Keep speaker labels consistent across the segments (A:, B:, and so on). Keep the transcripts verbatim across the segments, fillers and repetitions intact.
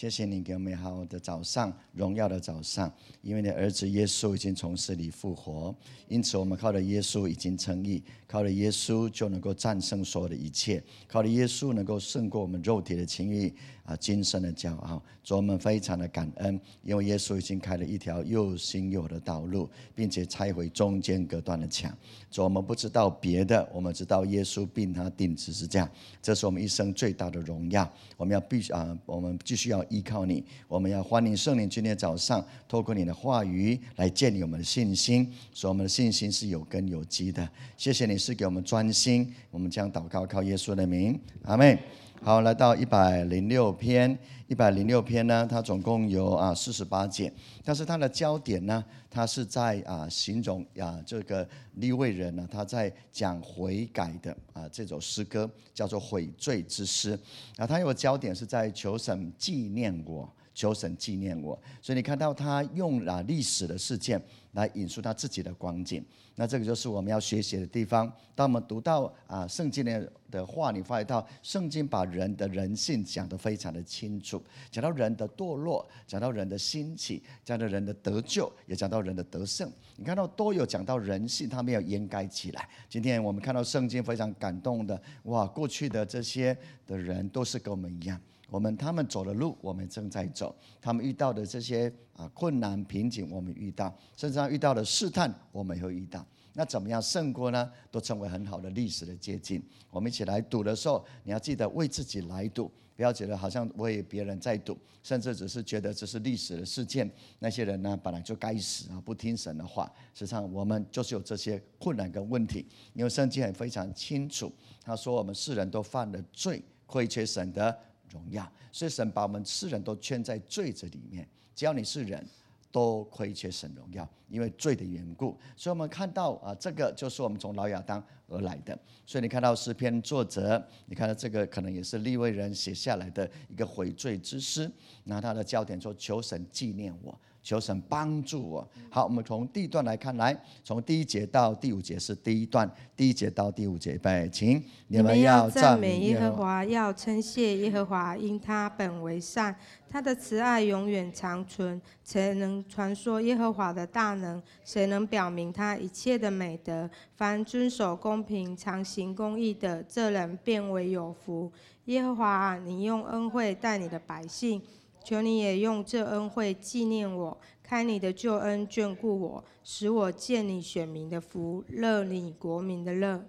A: 谢谢你给我们美好的早上，荣耀的早上，因为你的儿子耶稣已经从死里复活，因此我们靠着耶稣已经称义，靠着耶稣就能够战胜所有的一切，靠着耶稣能够胜过我们肉体的情欲啊，今生的骄傲。主，我们非常的感恩，因为耶稣已经开了一条又新又的道路，并且拆毁中间隔断的墙。主，我们不知道别的，我们知道耶稣并他钉十字架，这是我们一生最大的荣耀。我们要必须啊，我们继续要依靠你，我们要欢迎圣灵今天早上透过你的话语来建立我们的信心，所以我们的信心是有根有基的。谢谢你是给我们专心，我们将祷告靠耶稣的名，阿们。好，来到一百零六篇，一百零六篇呢，它总共有啊四十八节，但是它的焦点呢，它是在啊形容啊这个利未人呢，他在讲悔改的啊这首诗歌，叫做悔罪之诗。啊，它有个焦点是在求神纪念我，求神纪念我。所以你看到他用啊历史的事件来引述他自己的光景。那这个就是我们要学习的地方。当我们读到啊圣经的话，你发现到圣经把人的人性讲得非常的清楚，讲到人的堕落，讲到人的兴起，讲到人的得救，也讲到人的得胜。你看到都有讲到人性，他没有掩盖起来。今天我们看到圣经非常感动的，哇，过去的这些的人都是跟我们一样。我们他们走的路，我们正在走；他们遇到的这些啊困难瓶颈，我们遇到；甚至上遇到的试探，我们也会遇到。那怎么样胜过呢？都成为很好的历史的接近。我们一起来赌的时候，你要记得为自己来赌，不要觉得好像为别人在赌，甚至只是觉得这是历史的事件。那些人呢，本来就该死啊，不听神的话。实际上，我们就是有这些困难跟问题，因为圣经也非常清楚，他说我们世人都犯了罪，亏缺神的荣耀，所以神把我们世人都圈在罪这里面。只要你是人，都亏缺神荣耀，因为罪的缘故。所以我们看到啊，这个就是我们从老亚当而来的。所以你看到诗篇作者，你看到这个可能也是利未人写下来的一个悔罪之诗。那他的焦点说：求神纪念我，求神帮助我。好，我们从第一段来看，来从第一节到第五节是第一段，第一节到第五节，预备，请
B: 你们要赞美耶和华，要称谢耶和华，因他本为善，他的慈爱永远长存。谁能传说耶和华的大能？谁能表明他一切的美德？凡遵守公平、常行公义的，这人便为有福。耶和华啊，你用恩惠待你的百姓，求你也用这恩惠纪念我，开你的救恩眷顾我，使我见你选民的福，乐你国民的乐。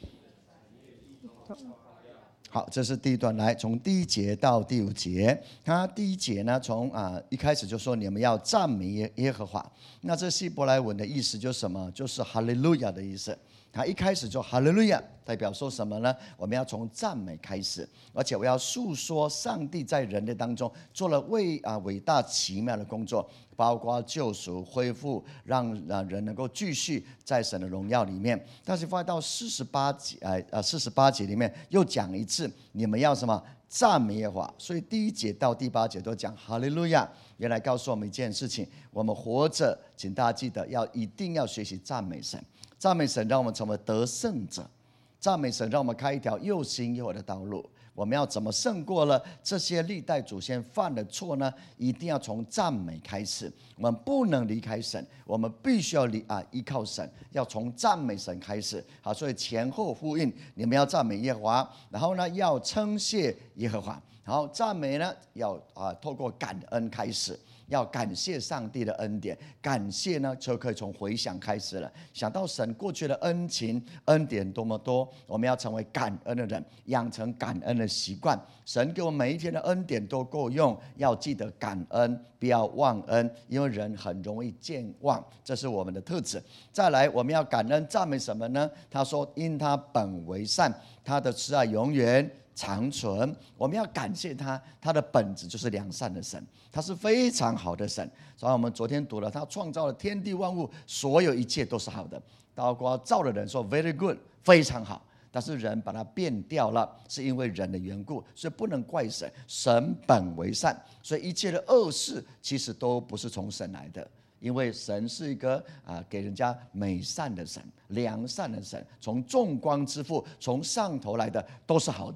A: 好，这是第一段，来从第一节到第五节。他第一节呢，从啊一开始就说你们要赞美耶耶和华。那这希伯来文的意思就是什么？就是哈利路亚的意思。他一开始就哈利路亚，代表说什么呢？我们要从赞美开始，而且我要诉说上帝在人类当中做了伟啊伟大奇妙的工作，包括救赎、恢复，让人能够继续在神的荣耀里面。但是发到四十八节，呃呃四十八节里面又讲一次，你们要什么？赞美耶和华。所以第一节到第八节都讲哈利路亚，原来告诉我们一件事情：我们活着，请大家记得要一定要学习赞美神。赞美神让我们成为得胜者，赞美神让我们开一条又新又好的道路。我们要怎么胜过了这些历代祖先犯的错呢？一定要从赞美开始。我们不能离开神，我们必须要离啊依靠神，要从赞美神开始。好，所以前后呼应，你们要赞美耶和华，然后呢要称谢耶和华。好，赞美呢要啊透过感恩开始。要感谢上帝的恩典，感谢呢就可以从回想开始了。想到神过去的恩情恩典多么多，我们要成为感恩的人，养成感恩的习惯。神给我们每一天的恩典都够用，要记得感恩，不要忘恩，因为人很容易健忘，这是我们的特质。再来，我们要感恩赞美什么呢？他说因他本为善，他的慈爱永远长存。我们要感谢他，他的本质就是良善的神，他是非常好的神。所以我们昨天读了，他创造了天地万物，所有一切都是好的，包括造的人说 very good， 非常好。但是人把它变掉了，是因为人的缘故，所以不能怪神。神本为善，所以一切的恶事其实都不是从神来的，因为神是一个啊给人家美善的神，良善的神，从众光之父，从上头来的都是好的。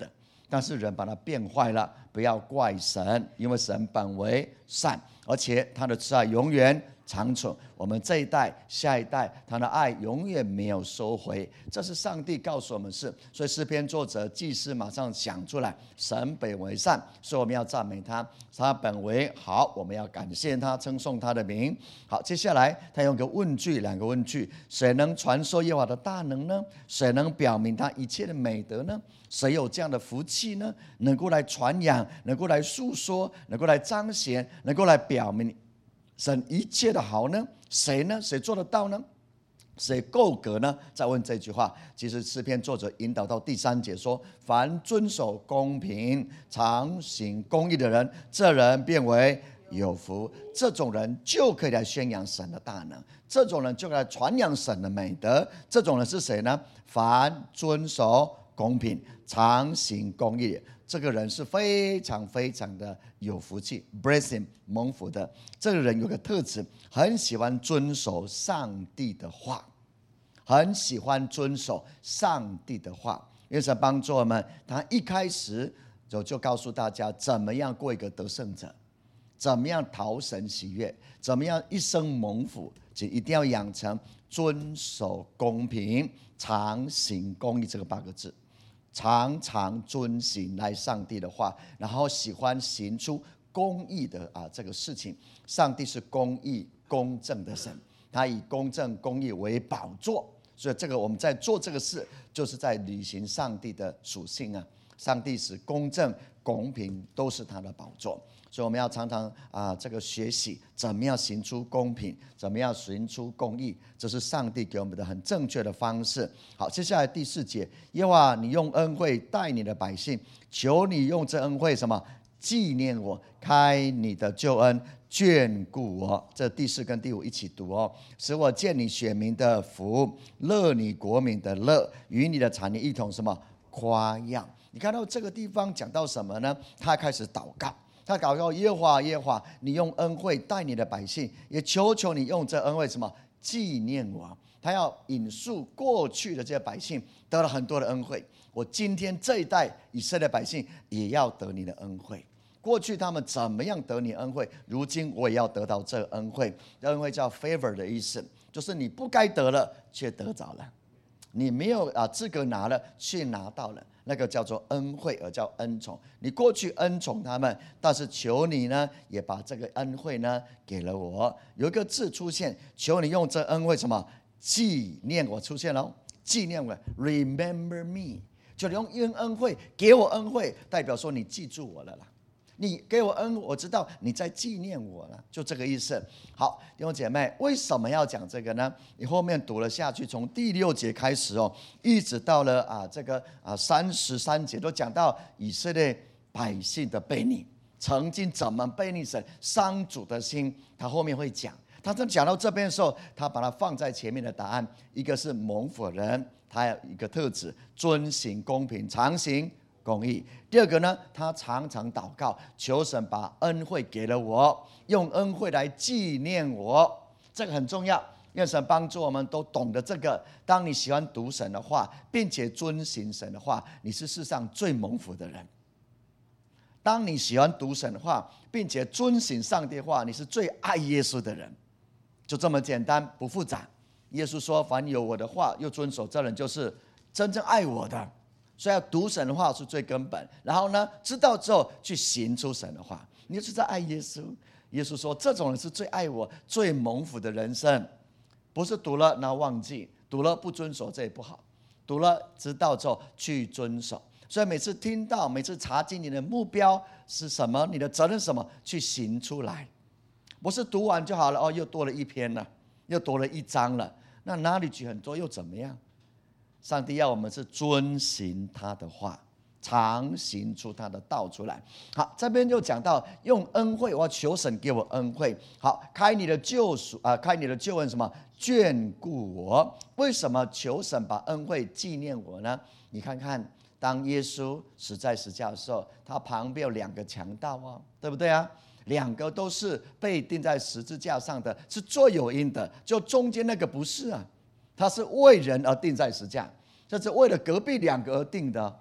A: 但是人把它变坏了，不要怪神，因为神本为善，而且他的慈爱永远长存。我们这一代、下一代，他的爱永远没有收回，这是上帝告诉我们的事。所以诗篇作者祭司马上想出来，神本为善，所以我们要赞美他，他本为好，我们要感谢他，称颂他的名。好，接下来他用个问句，两个问句：谁能传说耶和华的大能呢？谁能表明他一切的美德呢？谁有这样的福气呢？能够来传扬，能够来诉说，能够来彰显，能够来表明神一切的好呢？谁呢？谁做得到呢？谁够格呢？再问这句话，其实诗篇作者引导到第三节说：凡遵守公平、常行公义的人，这人变为有福。这种人就可以来宣扬神的大能，这种人就可以来传扬神的美德。这种人是谁呢？凡遵守公平、常行公义，这个人是非常非常的有福气 blessing 蒙福的。这个人有个特质，很喜欢遵守上帝的话，很喜欢遵守上帝的话。因为神帮助我们，他一开始就就告诉大家怎么样过一个得胜者，怎么样讨神喜悦，怎么样一生蒙福，就一定要养成遵守公平、常行公义这个八个字。常常遵行来上帝的话，然后喜欢行出公义的啊这个事情。上帝是公义公正的神，他以公正公义为宝座，所以这个我们在做这个事，就是在履行上帝的属性啊。上帝是公正公平，都是他的宝座。所以我们要常常啊，这个学习怎么样行出公平，怎么样行出公义，这是上帝给我们的很正确的方式。好，接下来第四节，耶和华，你用恩惠待你的百姓，求你用这恩惠什么纪念我，开你的救恩，眷顾我。这第四跟第五一起读哦，使我见你选民的福，乐你国民的乐，与你的产业一同什么夸耀。你看到这个地方讲到什么呢？他开始祷告。他祷告耶和华，耶和华，你用恩惠待你的百姓，也求求你用这恩惠什么纪念我。他要引述过去的这些百姓得了很多的恩惠，我今天这一代以色列百姓也要得你的恩惠。过去他们怎么样得你恩惠，如今我也要得到这恩惠。这恩惠叫 favor 的意思，就是你不该得了却得着了，你没有啊资格拿了却拿到了，那个叫做恩惠，而叫恩宠。你过去恩宠他们，但是求你呢，也把这个恩惠呢给了我。有一个字出现，求你用这恩惠什么纪念我出现了，纪念我 ，remember me， 就你用恩恩惠给我恩惠，代表说你记住我了啦。你给我恩，我知道你在纪念我了，就这个意思。好，弟兄姐妹，为什么要讲这个呢？你后面读了下去，从第六节开始哦，一直到了啊这个啊三十三节，都讲到以色列百姓的悖逆，曾经怎么悖逆神，伤主的心。他后面会讲，他真讲到这边的时候，他把它放在前面的答案，一个是蒙福人，他有一个特质，遵行公平，常行公义。第二个呢，他常常祷告，求神把恩惠给了我，用恩惠来纪念我，这个很重要。愿神帮助我们都懂得这个。当你喜欢读神的话，并且遵行神的话，你是世上最蒙福的人。当你喜欢读神的话，并且遵行上帝的话，你是最爱耶稣的人。就这么简单，不复杂。耶稣说：凡有我的话又遵守，这人就是真正爱我的。所以要读神的话是最根本，然后呢，知道之后去行出神的话，你就是在爱耶稣。耶稣说，这种人是最爱我、最蒙福的人生。不是读了然后忘记，读了不遵守，这也不好。读了知道之后去遵守。所以每次听到，每次查经，你的目标是什么？你的责任是什么？去行出来，不是读完就好了。哦，又多了一篇了，又多了一章了，那哪里举很多又怎么样？上帝要我们是遵行他的话，常行出他的道出来。好，这边就讲到用恩惠，我要求神给我恩惠。好，开你的救赎啊、呃，开你的救恩什么？眷顾我。为什么求神把恩惠纪念我呢？你看看，当耶稣死在十字架的时候，他旁边有两个强盗哦，对不对啊？两个都是被钉在十字架上的，是罪有应的，就中间那个不是啊。他是为人而钉在十字架，这是为了隔壁两个而定的。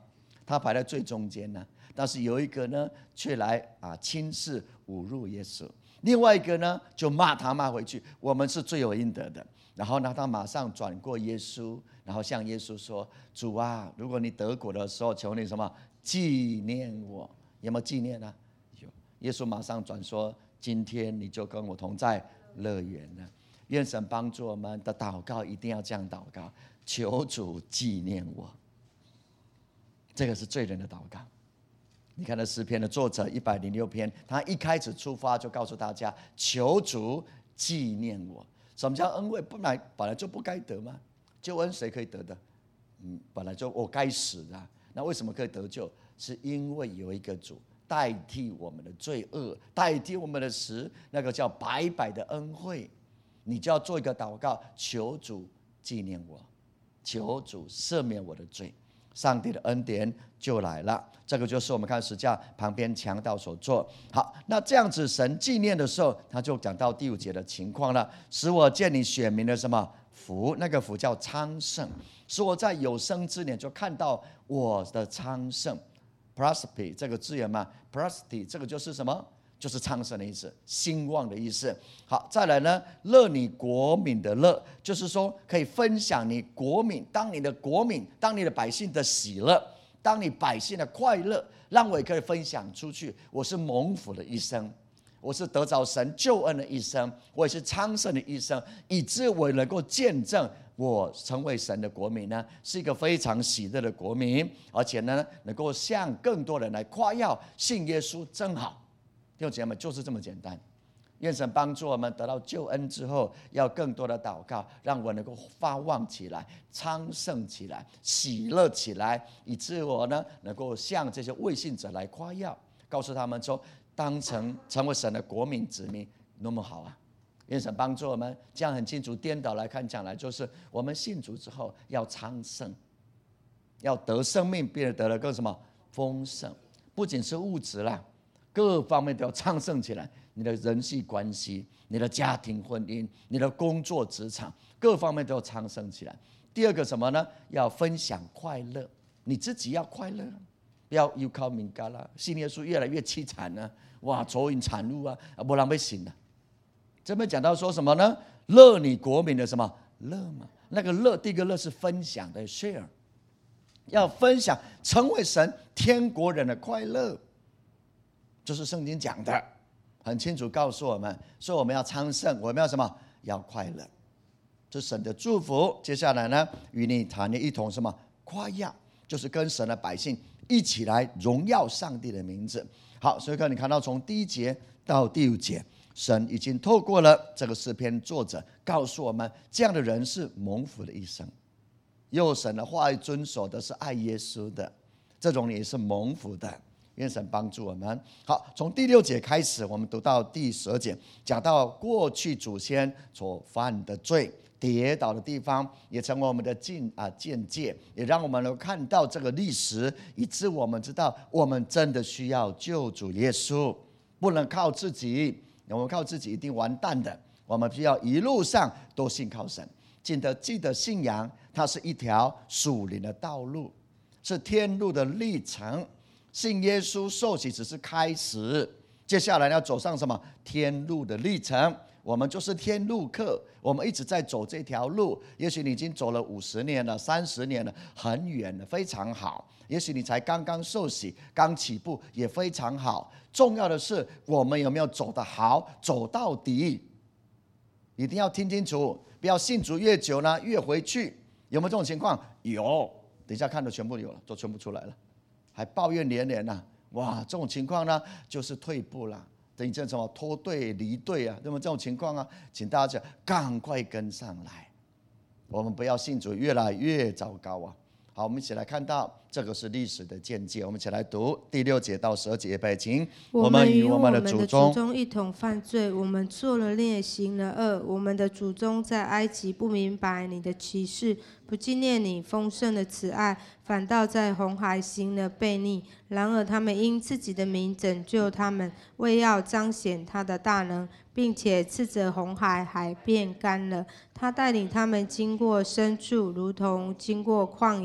A: 他排在最中间呢、啊。但是有一个呢，却来啊轻视侮辱耶稣；另外一个呢，就骂他骂回去。我们是罪有应得的。然后呢，他马上转过耶稣，然后向耶稣说：“主啊，如果你得国的时候，求你什么纪念我？有没有纪念呢、啊？有。耶稣马上转说：今天你就跟我同在乐园了。愿神帮助我们的祷告一定要这样祷告：求主纪念我。这个是罪人的祷告。你看那诗篇的作者一百零六篇，他一开始出发就告诉大家：求主纪念我。什么叫恩惠？本来本来就不该得吗？救恩谁可以得的？嗯，本来就我该死的、啊。那为什么可以得救？是因为有一个主代替我们的罪恶，代替我们的死，那个叫白白的恩惠。你就要做一个祷告，求主纪念我，求主赦免我的罪。上帝的恩典就来了。这个就是我们看十架旁边强盗所做。好，那这样子神纪念的时候，他就讲到第五节的情况了：使我见你选民的什么福？那个福叫昌盛，使我在有生之年就看到我的昌盛。prosperity 这个字眼嘛 ，prosperity 这个就是什么？就是昌盛的意思，兴旺的意思。好，再来呢，乐你国民的乐，就是说可以分享你国民，当你的国民，当你的百姓的喜乐，当你百姓的快乐，让我也可以分享出去。我是蒙福的一生，我是得着神救恩的一生，我也是昌盛的一生，以致我能够见证我成为神的国民呢，是一个非常喜乐的国民，而且呢，能够向更多人来夸耀信耶稣真好。弟兄姐妹，就是这么简单。愿神帮助我们得到救恩之后，要更多的祷告，让我能够发旺起来、昌盛起来、喜乐起来，以致我呢能够向这些未信者来夸耀，告诉他们说，当成成为神的国民子民，那么好啊！愿神帮助我们，这样很清楚。颠倒来看，讲来就是我们信主之后要昌盛，要得生命，并且得了更什么丰盛，不仅是物质啦。各方面都要昌盛起来，你的人际关系、你的家庭婚姻、你的工作职场，各方面都要昌盛起来。第二个什么呢？要分享快乐，你自己要快乐，不要又靠敏感了，信耶稣越来越凄惨了，哇，愁云惨雾啊，没人要信了。这边讲到说什么呢？乐你国民的什么乐嘛？那个乐，第一个乐是分享的 share， 要分享，成为神天国人的快乐。就是圣经讲的很清楚，告诉我们说我们要昌盛，我们要什么？要快乐，这是神的祝福。接下来呢，与你谈的一同什么夸耀，就是跟神的百姓一起来荣耀上帝的名字。好，所以看你看到从第一节到第五节，神已经透过了这个诗篇作者告诉我们，这样的人是蒙福的一生。有神的话语遵守的是爱耶稣的，这种也是蒙福的。愿神帮助我们。好，从第六节开始，我们读到第十二节，讲到过去祖先所犯的罪，跌倒的地方，也成为我们的见啊见解，也让我们能看到这个历史，以致我们知道，我们真的需要救主耶稣，不能靠自己，我们靠自己一定完蛋的。我们需要一路上都信靠神，记得记得信仰，它是一条属灵的道路，是天路的历程。信耶稣受洗只是开始，接下来要走上什么天路的历程？我们就是天路客，我们一直在走这条路。也许你已经走了五十年了、三十年了，很远了，非常好。也许你才刚刚受洗、刚起步，也非常好。重要的是，我们有没有走得好，走到底？一定要听清楚，不要信主越久呢，越回去。有没有这种情况？有，等一下看的全部有了，都全部出来了。还抱怨连连啊，哇，这种情况呢，就是退步了，等于叫什么脱队离队啊？那么这种情况啊，请大家赶快跟上来，我们不要信主越来越糟糕啊！好，我们一起来看到这个是历史的见解，我们一起来读第六节到十二节，备请。
B: 我们与我们的祖宗一同犯罪，我们做了孽，行了恶。我们的祖宗在埃及不明白你的奇事，不纪念你丰盛的慈爱，反倒在红海行了悖逆。然而他们因自己的名拯救他们，为要彰显他的大能，并且斥责红海，海变干了。他带领他们经过深处，如同经过旷野。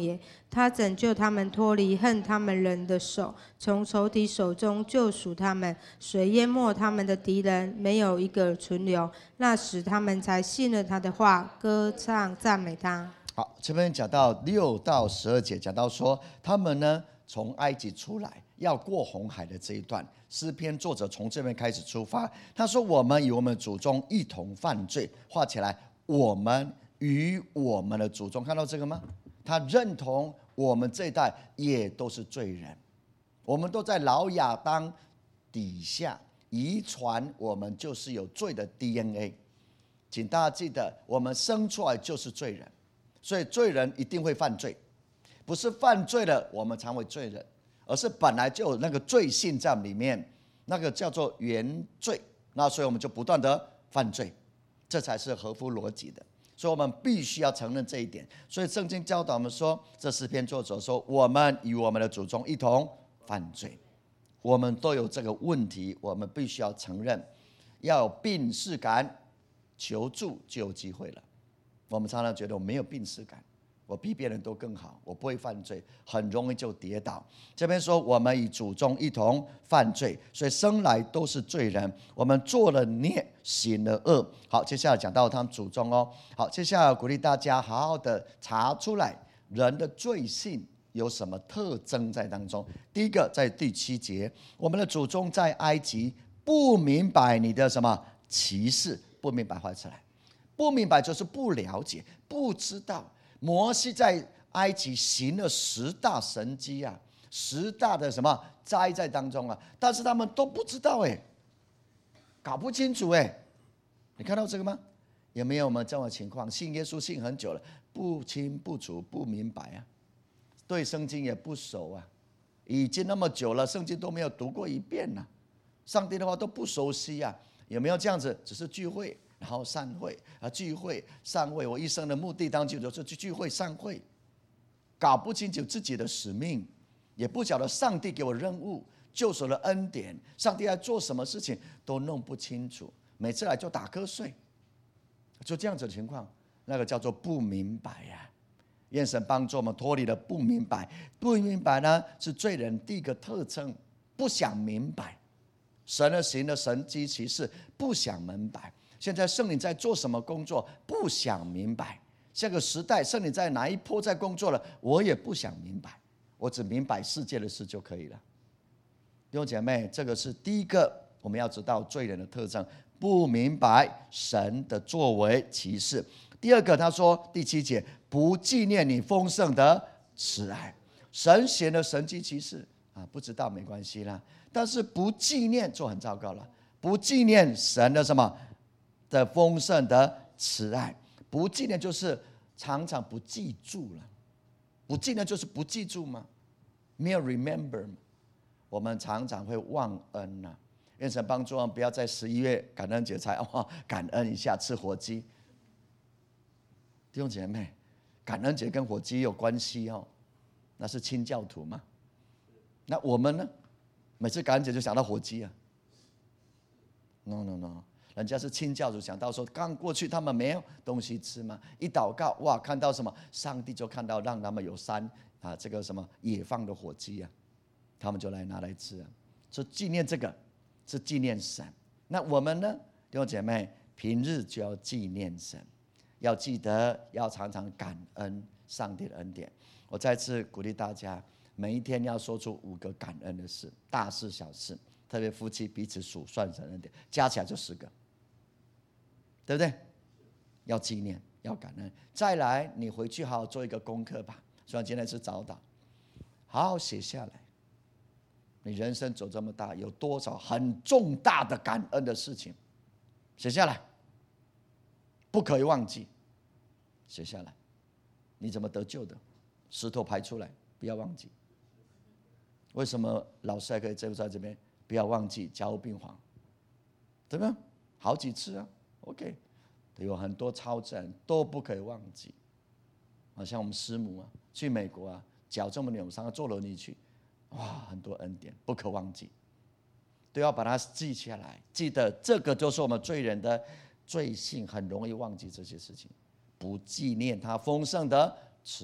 B: 他拯救他们脱离恨他们人的手，从仇敌手中救赎他们。水淹没他们的敌人，没有一个存留。那时他们才信了他的话，歌唱赞美他。
A: 好，这边讲到六到十二节，讲到说他们呢从埃及出来，要过红海的这一段，诗篇作者从这边开始出发。他说：“我们与我们的祖宗一同犯罪。”画起来，我们与我们的祖宗，看到这个吗？他认同我们这一代也都是罪人，我们都在老亚当底下遗传，我们就是有罪的 D N A。请大家记得，我们生出来就是罪人。所以罪人一定会犯罪，不是犯罪了我们常为罪人，而是本来就有那个罪性在里面，那个叫做原罪。那所以我们就不断的犯罪，这才是合乎逻辑的。所以我们必须要承认这一点。所以圣经教导我们说，这诗篇作者说，我们与我们的祖宗一同犯罪，我们都有这个问题，我们必须要承认，要有病识感，求助就有机会了。我们常常觉得我没有病识感，我比别人都更好，我不会犯罪，很容易就跌倒。这边说我们与祖宗一同犯罪，所以生来都是罪人，我们做了孽，行了恶。好，接下来讲到他们祖宗哦。好，接下来鼓励大家好好的查出来人的罪性有什么特征在当中。第一个，在第七节，我们的祖宗在埃及不明白你的什么奇事，不明白画出来。不明白就是不了解，不知道。摩西在埃及行了十大神迹啊，十大的什么灾在当中啊，但是他们都不知道哎，搞不清楚哎。你看到这个吗？有没有我们这种情况？信耶稣信很久了，不清不楚，不明白啊，对圣经也不熟啊，已经那么久了，圣经都没有读过一遍了，上帝的话都不熟悉啊。有没有这样子？只是聚会。然后散会啊，聚会散会，我一生的目的当中就是去聚会散会，搞不清楚自己的使命，也不晓得上帝给我任务、救赎的恩典，上帝在做什么事情都弄不清楚，每次来就打瞌睡，就这样子的情况，那个叫做不明白呀、啊。愿神帮助我们脱离了不明白，不明白呢是罪人第一个特征，不想明白神的行的神迹奇事，不想明白。现在圣灵在做什么工作，不想明白。下个时代圣灵在哪一波在工作了，我也不想明白，我只明白世界的事就可以了。弟兄姐妹，这个是第一个我们要知道罪人的特征，不明白神的作为奇事。第二个他说第七节，不纪念你丰盛的慈爱。神行的神迹奇事啊，不知道没关系啦，但是不纪念就很糟糕了。不纪念神的什么的丰盛的慈爱，不纪念就是常常不记住了，不纪念就是不记住吗？没有 remember 吗？我们常常会忘恩呐、啊。愿神帮助我们，不要在十一月感恩节才哇感恩一下吃火鸡。弟兄姐妹，感恩节跟火鸡有关系哦，那是清教徒嘛。那我们呢？每次感恩节就想到火鸡啊 ？No no no。人家是清教徒，想到说刚过去他们没有东西吃嘛，一祷告哇，看到什么，上帝就看到让他们有山啊，这个什么野放的火鸡啊，他们就来拿来吃啊，所以纪念这个是纪念神。那我们呢，弟兄姐妹，平日就要纪念神，要记得要常常感恩上帝的恩典。我再次鼓励大家，每一天要说出五个感恩的事，大事小事，特别夫妻彼此数算神恩典，加起来就十个。对不对？要纪念，要感恩。再来，你回去好好做一个功课吧。虽然今天是早祷，好好写下来。你人生走这么大，有多少很重大的感恩的事情，写下来，不可以忘记。写下来，你怎么得救的？石头排出来，不要忘记。为什么老师还可以在这边？不要忘记加护病房，对不对？好几次啊。OK， 有很多超自然都不可以忘记。好像我们师母啊，去美国啊，脚这么扭伤，坐轮椅去，哇，很多恩典不可忘记，都要把它记下来。记得这个就是我们罪人的罪性，很容易忘记这些事情，不纪念他丰盛的慈爱。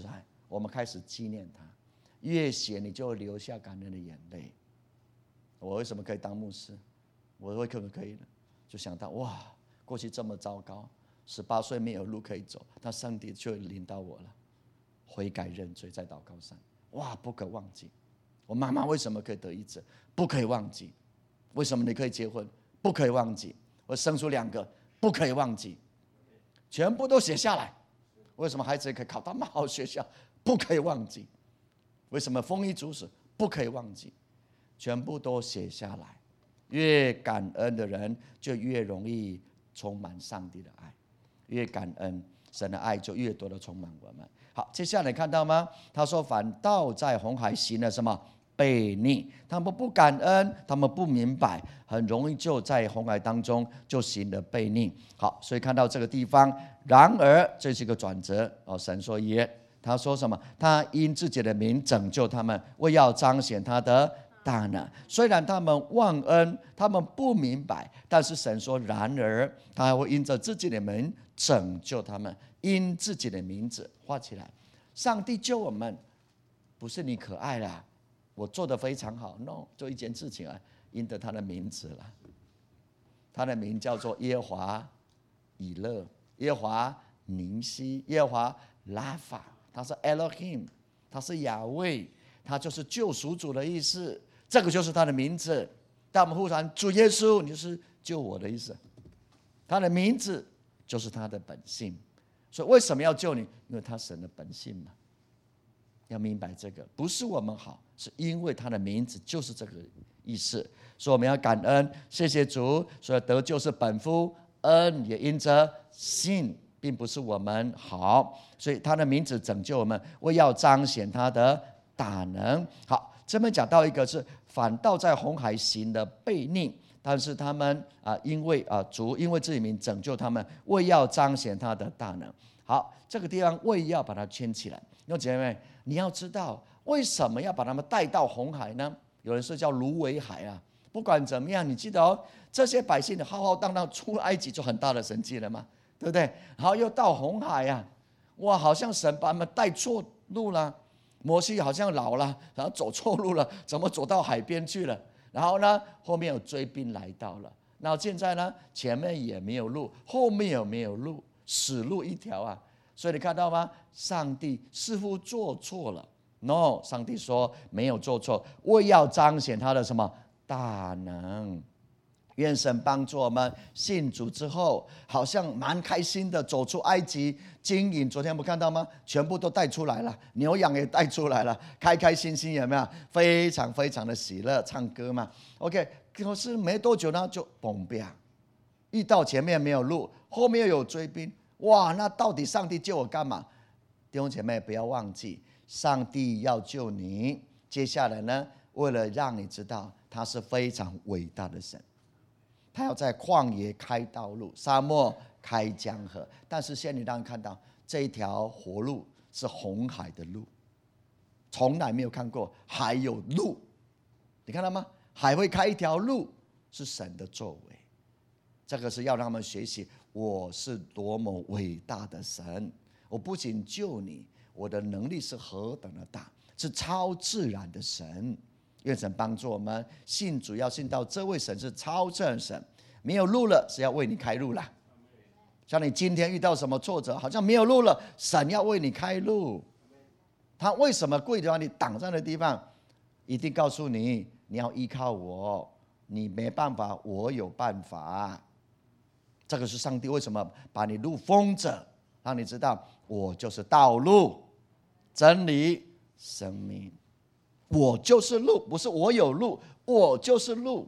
A: 我们开始纪念他，越写你就流下感人的眼泪。我为什么可以当牧师？我为什么可以呢？就想到哇，过去这么糟糕，十八岁没有路可以走，但上帝就领到我了，悔改认罪，在祷告上，哇，不可忘记。我妈妈为什么可以得医治？不可以忘记。为什么你可以结婚？不可以忘记。我生出两个，不可以忘记。全部都写下来。为什么孩子可以考到那么好学校？不可以忘记。为什么丰衣足食？不可以忘记。全部都写下来。越感恩的人，就越容易充满上帝的爱。越感恩，神的爱就越多的充满我们。好，接下来看到吗？他说：“反倒在红海行了什么？悖逆。他们不感恩，他们不明白，很容易就在红海当中就行了悖逆。”好，所以看到这个地方，然而这是一个转折哦。神说耶，他说什么？他因自己的名拯救他们，为要彰显他的大能。虽然他们忘恩，他们不明白，但是神说，然而他还会因着自己的名拯救他们，因自己的名字画起来。上帝救我们，不是你可爱啦，我做得非常好 ，no， 就一件事情啊，因着他的名字啦。他的名叫做耶和华以勒，耶和华宁西，耶和华拉法，他是 Elohim， 他是亚卫，他就是救赎主的意思。这个就是他的名字。当我们呼喊主耶稣，你就是救我的意思。他的名字就是他的本性。所以为什么要救你？因为他神的本性嘛。要明白这个，不是我们好，是因为他的名字就是这个意思。所以我们要感恩，谢谢主。所以得救是本乎恩，也因着信，并不是我们好。所以他的名字拯救我们，为要彰显他的大能。好，这边讲到一个是反倒在红海行的悖逆，但是他们啊，因为啊主因为自己名拯救他们，为要彰显他的大能。好，这个地方为要把它圈起来。弟兄姐妹，你要知道为什么要把他们带到红海呢？有人说叫芦苇海啊。不管怎么样，你记得哦，这些百姓浩浩荡荡出埃及就很大的神迹了嘛，对不对？然后又到红海啊，哇，好像神把他们带错路了。摩西好像老了，然后走错路了，怎么走到海边去了？然后呢，后面有追兵来到了。那现在呢，前面也没有路，后面也没有路，死路一条啊！所以你看到吗？上帝似乎做错了。No， 上帝说没有做错，为要彰显他的什么大能。愿神帮助我们信主之后，好像蛮开心的走出埃及。金银昨天不看到吗？全部都带出来了，牛羊也带出来了，开开心心，有没有？非常非常的喜乐，唱歌嘛。OK， 可是没多久呢，就崩吧，遇到前面没有路，后面又有追兵。哇，那到底上帝救我干嘛？弟兄姐妹，不要忘记，上帝要救你。接下来呢，为了让你知道他是非常伟大的神，他要在旷野开道路，沙漠开江河。但是现在你当然看到这一条活路是红海的路，从来没有看过海有路。你看到吗？海会开一条路，是神的作为。这个是要让他们学习，我是多么伟大的神。我不仅救你，我的能力是何等的大，是超自然的神。愿神帮助我们信主，要信到这位神是超自然神。没有路了，是要为你开路了。像你今天遇到什么挫折，好像没有路了，神要为你开路。他为什么跪着把你挡在的地方？一定告诉你，你要依靠我，你没办法，我有办法。这个是上帝为什么把你路封着，让你知道我就是道路、真理、生命。我就是路，不是我有路，我就是路。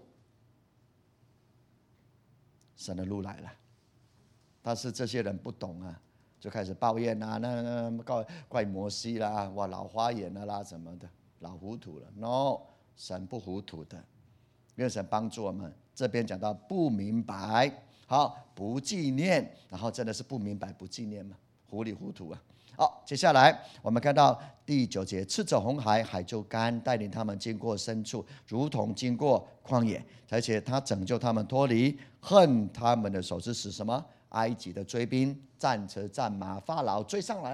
A: 神的路来了，但是这些人不懂啊，就开始抱怨啊，那那怪怪摩西啦，哇，老花眼了啦，什么的，老糊涂了。No， 神不糊涂的，愿神帮助我们。这边讲到不明白。好，不纪念，然后真的是不明白不纪念嘛，糊里糊涂啊。好，接下来我们看到第九节，赤着红海，海就干，带领他们经过深处，如同经过旷野，而且他拯救他们脱离恨他们的手，是使什么？埃及的追兵、战车、战马、法老追上来了，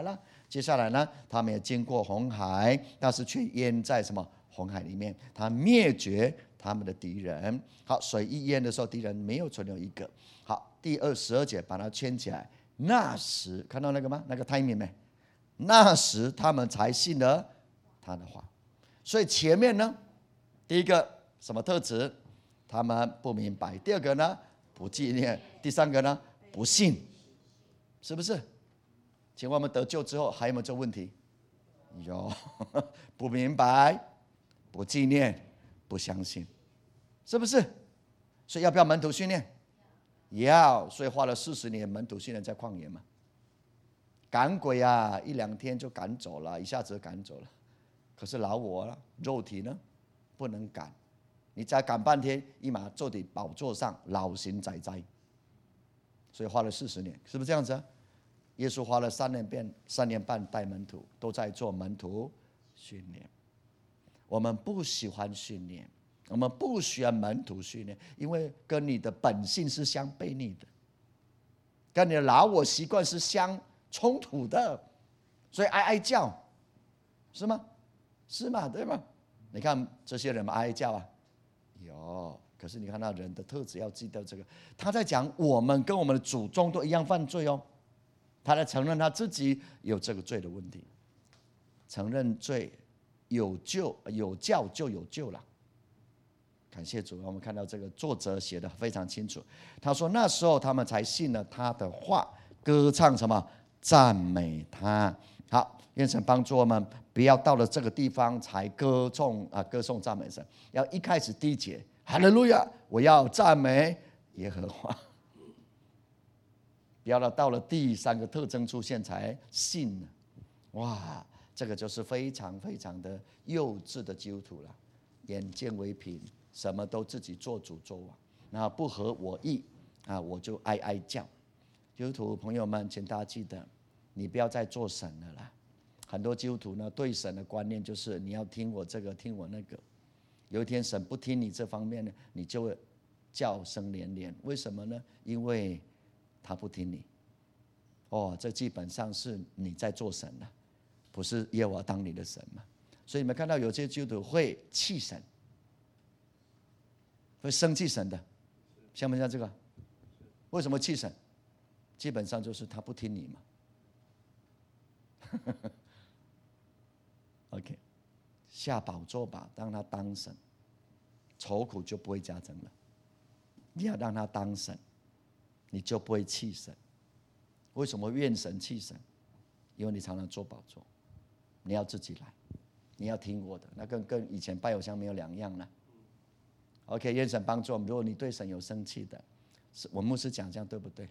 A: 接下来呢，他们也经过红海，但是却淹在什么红海里面，他灭绝他们的敌人。好，水一淹的时候，敌人没有存留一个。好，第二十二节把它圈起来。那时看到那个吗？那个 timing 没？那时他们才信了他的话。所以前面呢，第一个什么特质？他们不明白。第二个呢，不纪念。第三个呢，不信。是不是？请问我们得救之后还有没有这个问题？有，不明白，不纪念，不相信，是不是？所以要不要门徒训练？要，所以花了四十年门徒训练在旷野嘛。赶鬼啊，一两天就赶走了，一下子就赶走了。可是老我了，肉体呢，不能赶。你再赶半天，一马坐在宝座上，老神在在。所以花了四十年，是不是这样子啊？耶稣花了三年半，三年半带门徒，都在做门徒训练。我们不喜欢训练，我们不需要门徒训练，因为跟你的本性是相悖逆的，跟你的老我习惯是相冲突的，所以哀哀叫，是吗？是吗？对吗？你看这些人们哀哀叫啊，有。可是你看到人的特质，要记得这个。他在讲我们跟我们的祖宗都一样犯罪哦，他在承认他自己有这个罪的问题。承认罪有救，有教就有救了。感谢主，我们看到这个作者写得非常清楚。他说那时候他们才信了他的话，歌唱什么？赞美他。好，愿神帮助我们，不要到了这个地方才歌颂啊，歌颂赞美神。要一开始第一节。哈利路亚！我要赞美耶和华。不要到了第三个特征出现才信，哇，这个就是非常非常的幼稚的基督徒了。眼见为凭，什么都自己做主做王，那不合我意啊，我就哀哀叫。基督徒朋友们，请大家记得，你不要再做神了啦。很多基督徒呢，对神的观念就是你要听我这个，听我那个。有一天神不听你这方面呢，你就会叫声连连。为什么呢？因为他不听你。哦，这基本上是你在做神了，不是耶和华当你的神嘛。所以你们看到有些基督徒会气神，会生气神的，像不像这个？为什么气神？基本上就是他不听你嘛。OK。下宝座吧，让他当神，愁苦就不会加增了。你要让他当神，你就不会气神。为什么怨神气神？因为你常常坐宝座，你要自己来，你要听我的，那跟跟以前拜偶像没有两样了。OK， 愿神帮助我们。如果你对神有生气的，我牧师讲这样对不对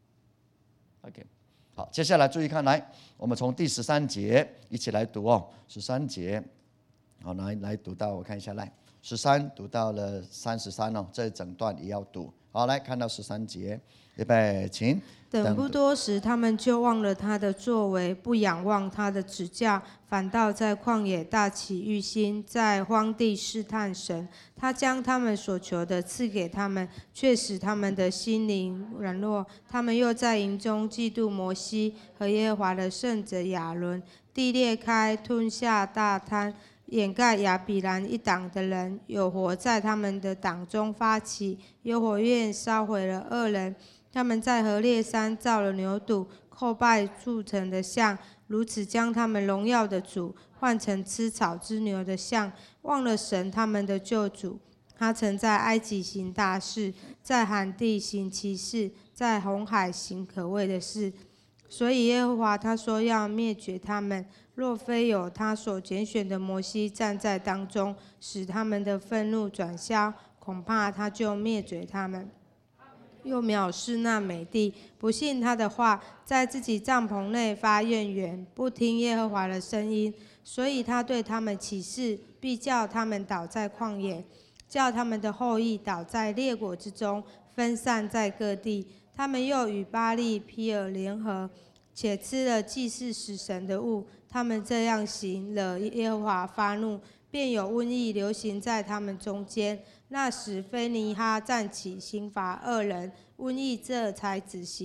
A: ？OK， 好，接下来注意看，来，我们从第十三节一起来读哦，十三节。好，来来读到，我看一下，来十三读到了三十三哦，这整段也要读。好，来看到十三节，预备，请。
B: 等不多时，他们就忘了他的作为，不仰望他的指教，反倒在旷野大起欲心，在荒地试探神。他将他们所求的赐给他们，却使他们的心灵软弱。他们又在营中嫉妒摩西和耶和华的圣者亚伦。地裂开，吞下大滩，掩盖亚比兰一党的人，有火在他们的党中发起，有火焰烧毁了恶人。他们在何烈山造了牛犊，叩拜铸成的像，如此将他们荣耀的主换成吃草之牛的像，忘了神他们的救主。他曾在埃及行大事，在罕地行奇事，在红海行可畏的事。所以耶和华他说要灭绝他们，若非有他所拣选的摩西站在当中，使他们的愤怒转消，恐怕他就灭绝他们。又藐视那美地，不信他的话，在自己帐篷内发怨言，不听耶和华的声音。所以他对他们起誓，必叫他们倒在旷野，叫他们的后裔倒在列国之中，分散在各地。他们又与巴力毗尔联合，且吃了祭祀死神的物。他们这样行，惹耶和华发怒，便有瘟疫流行在他们中间。那时菲尼哈站起，刑罚恶人，瘟疫这才止息。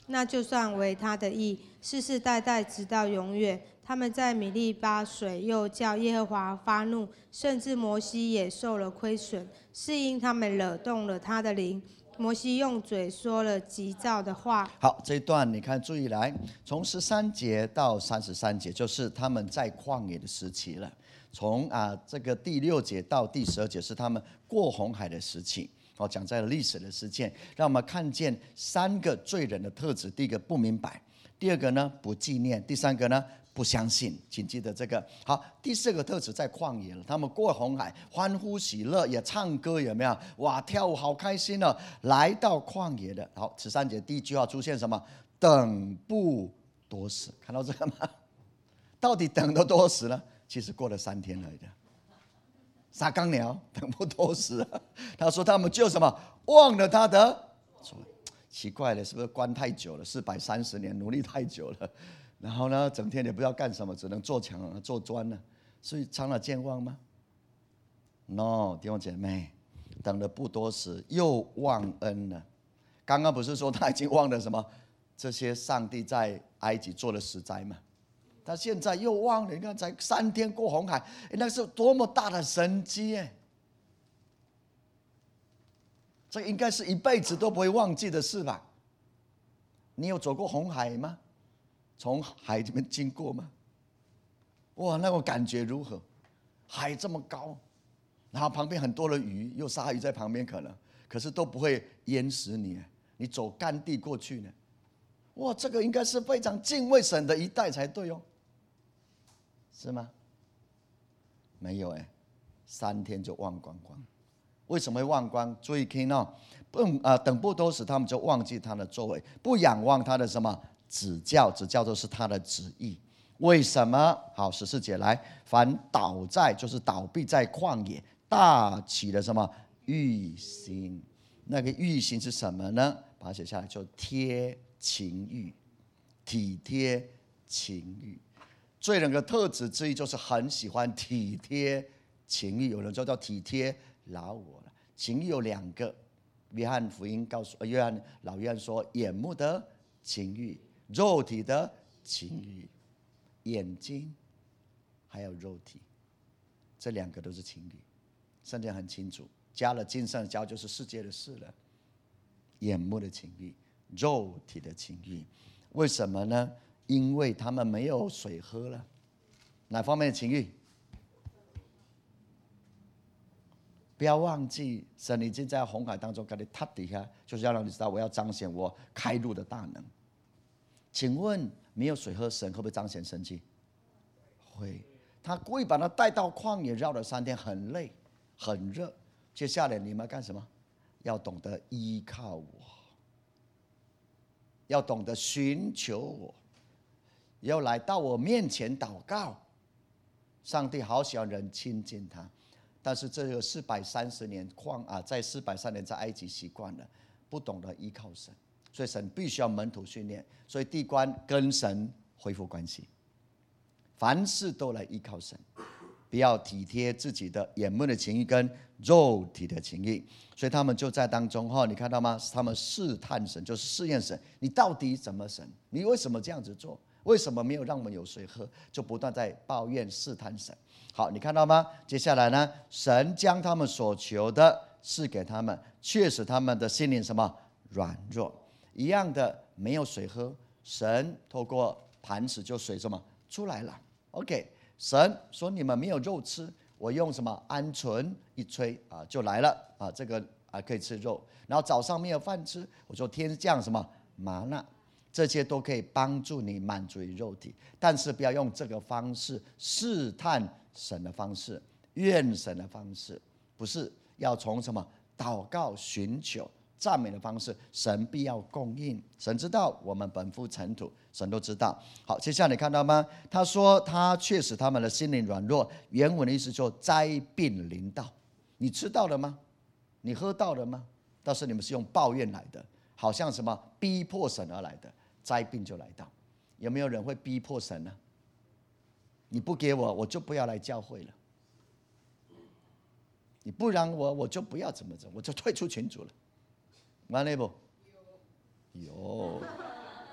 B: 那就算为他的义，世世代代直到永远。他们在米利巴水又叫耶和华发怒，甚至摩西也受了亏损，是因他们惹动了他的灵。摩西用嘴说了急躁的话。
A: 好，这一段你看，注意来，从十三节到三十三节，就是他们在旷野的时期了。从啊这个第六节到第十二节是他们过红海的时期。哦，讲在历史的事件，让我们看见三个罪人的特质：第一个不明白，第二个呢不纪念，第三个呢不相信。请记得这个。好，第四个特质在旷野了，他们过红海，欢呼喜乐，也唱歌，有没有？哇，跳舞好开心哦！来到旷野的。好，十三节第一句话出现什么？等不多时。看到这个吗？到底等了多时呢？其实过了三天而已的。撒刚鸟等不多时、啊，他说他们就什么忘了他的罪。奇怪了，是不是关太久了？四百三十年努力太久了，然后呢，整天也不知道干什么，只能做墙做砖了，所以长了健忘吗 ？No， 弟兄姐妹，等了不多时又忘恩了。刚刚不是说他已经忘了什么？这些上帝在埃及做的十灾吗？他现在又忘了，你看才三天过红海，那是多么大的神迹哎！这应该是一辈子都不会忘记的事吧？你有走过红海吗？从海里面经过吗？哇，那种感觉如何？海这么高，然后旁边很多的鱼，有鲨鱼在旁边可能，可是都不会淹死你。你走干地过去呢？哇，这个应该是非常敬畏神的一代才对哦。是吗？没有哎，三天就忘光光。为什么会忘光？注意听哦，不啊，等不多时，他们就忘记他的作为，不仰望他的什么指教，指教都是他的旨意。为什么？好，十四节来，凡倒在就是倒闭在旷野，大起了什么欲心？那个欲心是什么呢？把它写下来，就贴情欲，体贴情欲。罪人的特质之一就是很喜欢体贴情欲，有人就叫体贴老我了。情欲有两个，约翰福音告诉，约翰老约翰说，眼目的情欲，肉体的情欲，眼睛还有肉体，这两个都是情欲。圣经很清楚，加了今生的交就是世界的事了。眼目的情欲，肉体的情欲，为什么呢？因为他们没有水喝了。哪方面的情欲？不要忘记，神已经在红海当中给你踏底下，就是要让你知道，我要彰显我开路的大能。请问，没有水喝，神会不会彰显神迹？会。他故意把他带到旷野，绕了三天，很累，很热。接下来你们要干什么？要懂得依靠我，要懂得寻求我，要来到我面前祷告。上帝好喜欢人亲近他，但是这个四百三十年旷啊，在四百三年在埃及习惯了，不懂得依靠神，所以神必须要门徒训练。所以第一关跟神恢复关系，凡事都来依靠神，不要体贴自己的眼目的情欲跟肉体的情欲。所以他们就在当中哈，你看到吗？他们试探神，就是试验神，你到底怎么神？你为什么这样子做？为什么没有让我们有水喝？就不断在抱怨试探神。好，你看到吗？接下来呢，神将他们所求的赐给他们，却使他们的心灵什么软弱。一样的，没有水喝，神透过磐石就水什么出来了。OK， 神说你们没有肉吃，我用什么鹌鹑一吹啊就来了啊，这个啊可以吃肉。然后早上没有饭吃，我说天降什么玛纳。这些都可以帮助你满足于肉体，但是不要用这个方式试探神的方式，怨神的方式，不是要从什么祷告、寻求、赞美的方式，神必要供应。神知道我们本乎尘土，神都知道。好，接下来你看到吗？他说他确实他们的心灵软弱，原文的意思就灾病临到。你吃到了吗？你喝到了吗？但是你们是用抱怨来的，好像什么逼迫神而来的。灾病就来到，有没有人会逼迫神呢？你不给我，我就不要来教会了；你不让我，我就不要怎么怎么，我就退出群组了。完了不？有，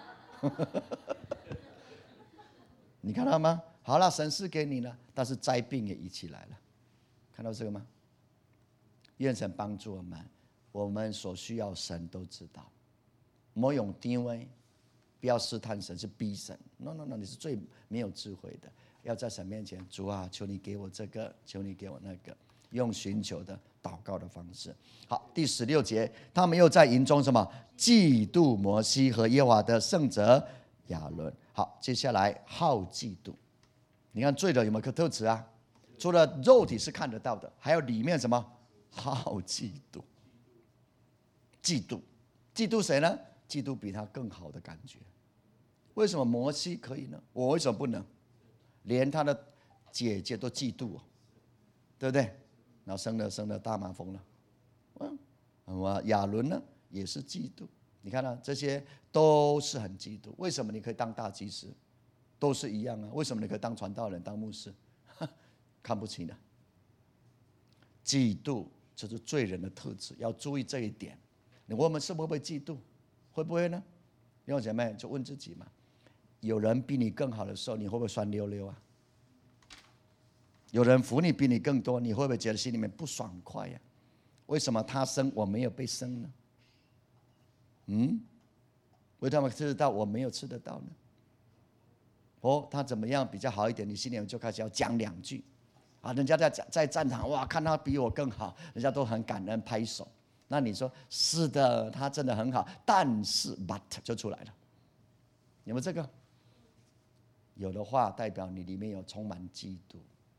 A: 你看到吗？好了，神赐给你了，但是灾病也一起来了，看到这个吗？愿神帮助我们，我们所需要神都知道。莫用低微，不要试探神，是逼神。No No No， 你是最没有智慧的。要在神面前，主啊，求你给我这个，求你给我那个，用寻求的祷告的方式。好，第十六节，他们又在营中什么嫉妒摩西和耶和华的圣者亚伦。好，接下来好嫉妒。你看罪人有没有个特质啊？除了肉体是看得到的，还有里面什么好嫉妒。嫉妒，嫉妒谁呢？嫉妒比他更好的感觉。为什么摩西可以呢？我为什么不能？连他的姐姐都嫉妒，对不对？然后生了生了大麻风了。嗯，亚伦呢也是嫉妒。你看啊，这些都是很嫉妒。为什么你可以当大祭司？都是一样啊。为什么你可以当传道人、当牧师？看不起呢。嫉妒就是罪人的特质，要注意这一点。我们是不是会嫉妒？会不会呢？弟兄姐妹就问自己嘛。有人比你更好的时候，你会不会酸溜溜啊？有人服你比你更多，你会不会觉得心里面不爽快呀、啊？为什么他生我没有被生呢？嗯，为什么吃得到我没有吃得到呢？哦，他怎么样比较好一点，你心里面就开始要讲两句啊。人家在在战场哇，看他比我更好，人家都很感恩拍手。那你说是的，他真的很好，但是 but 就出来了，有没有这个？有的话，代表你里面有充满嫉妒，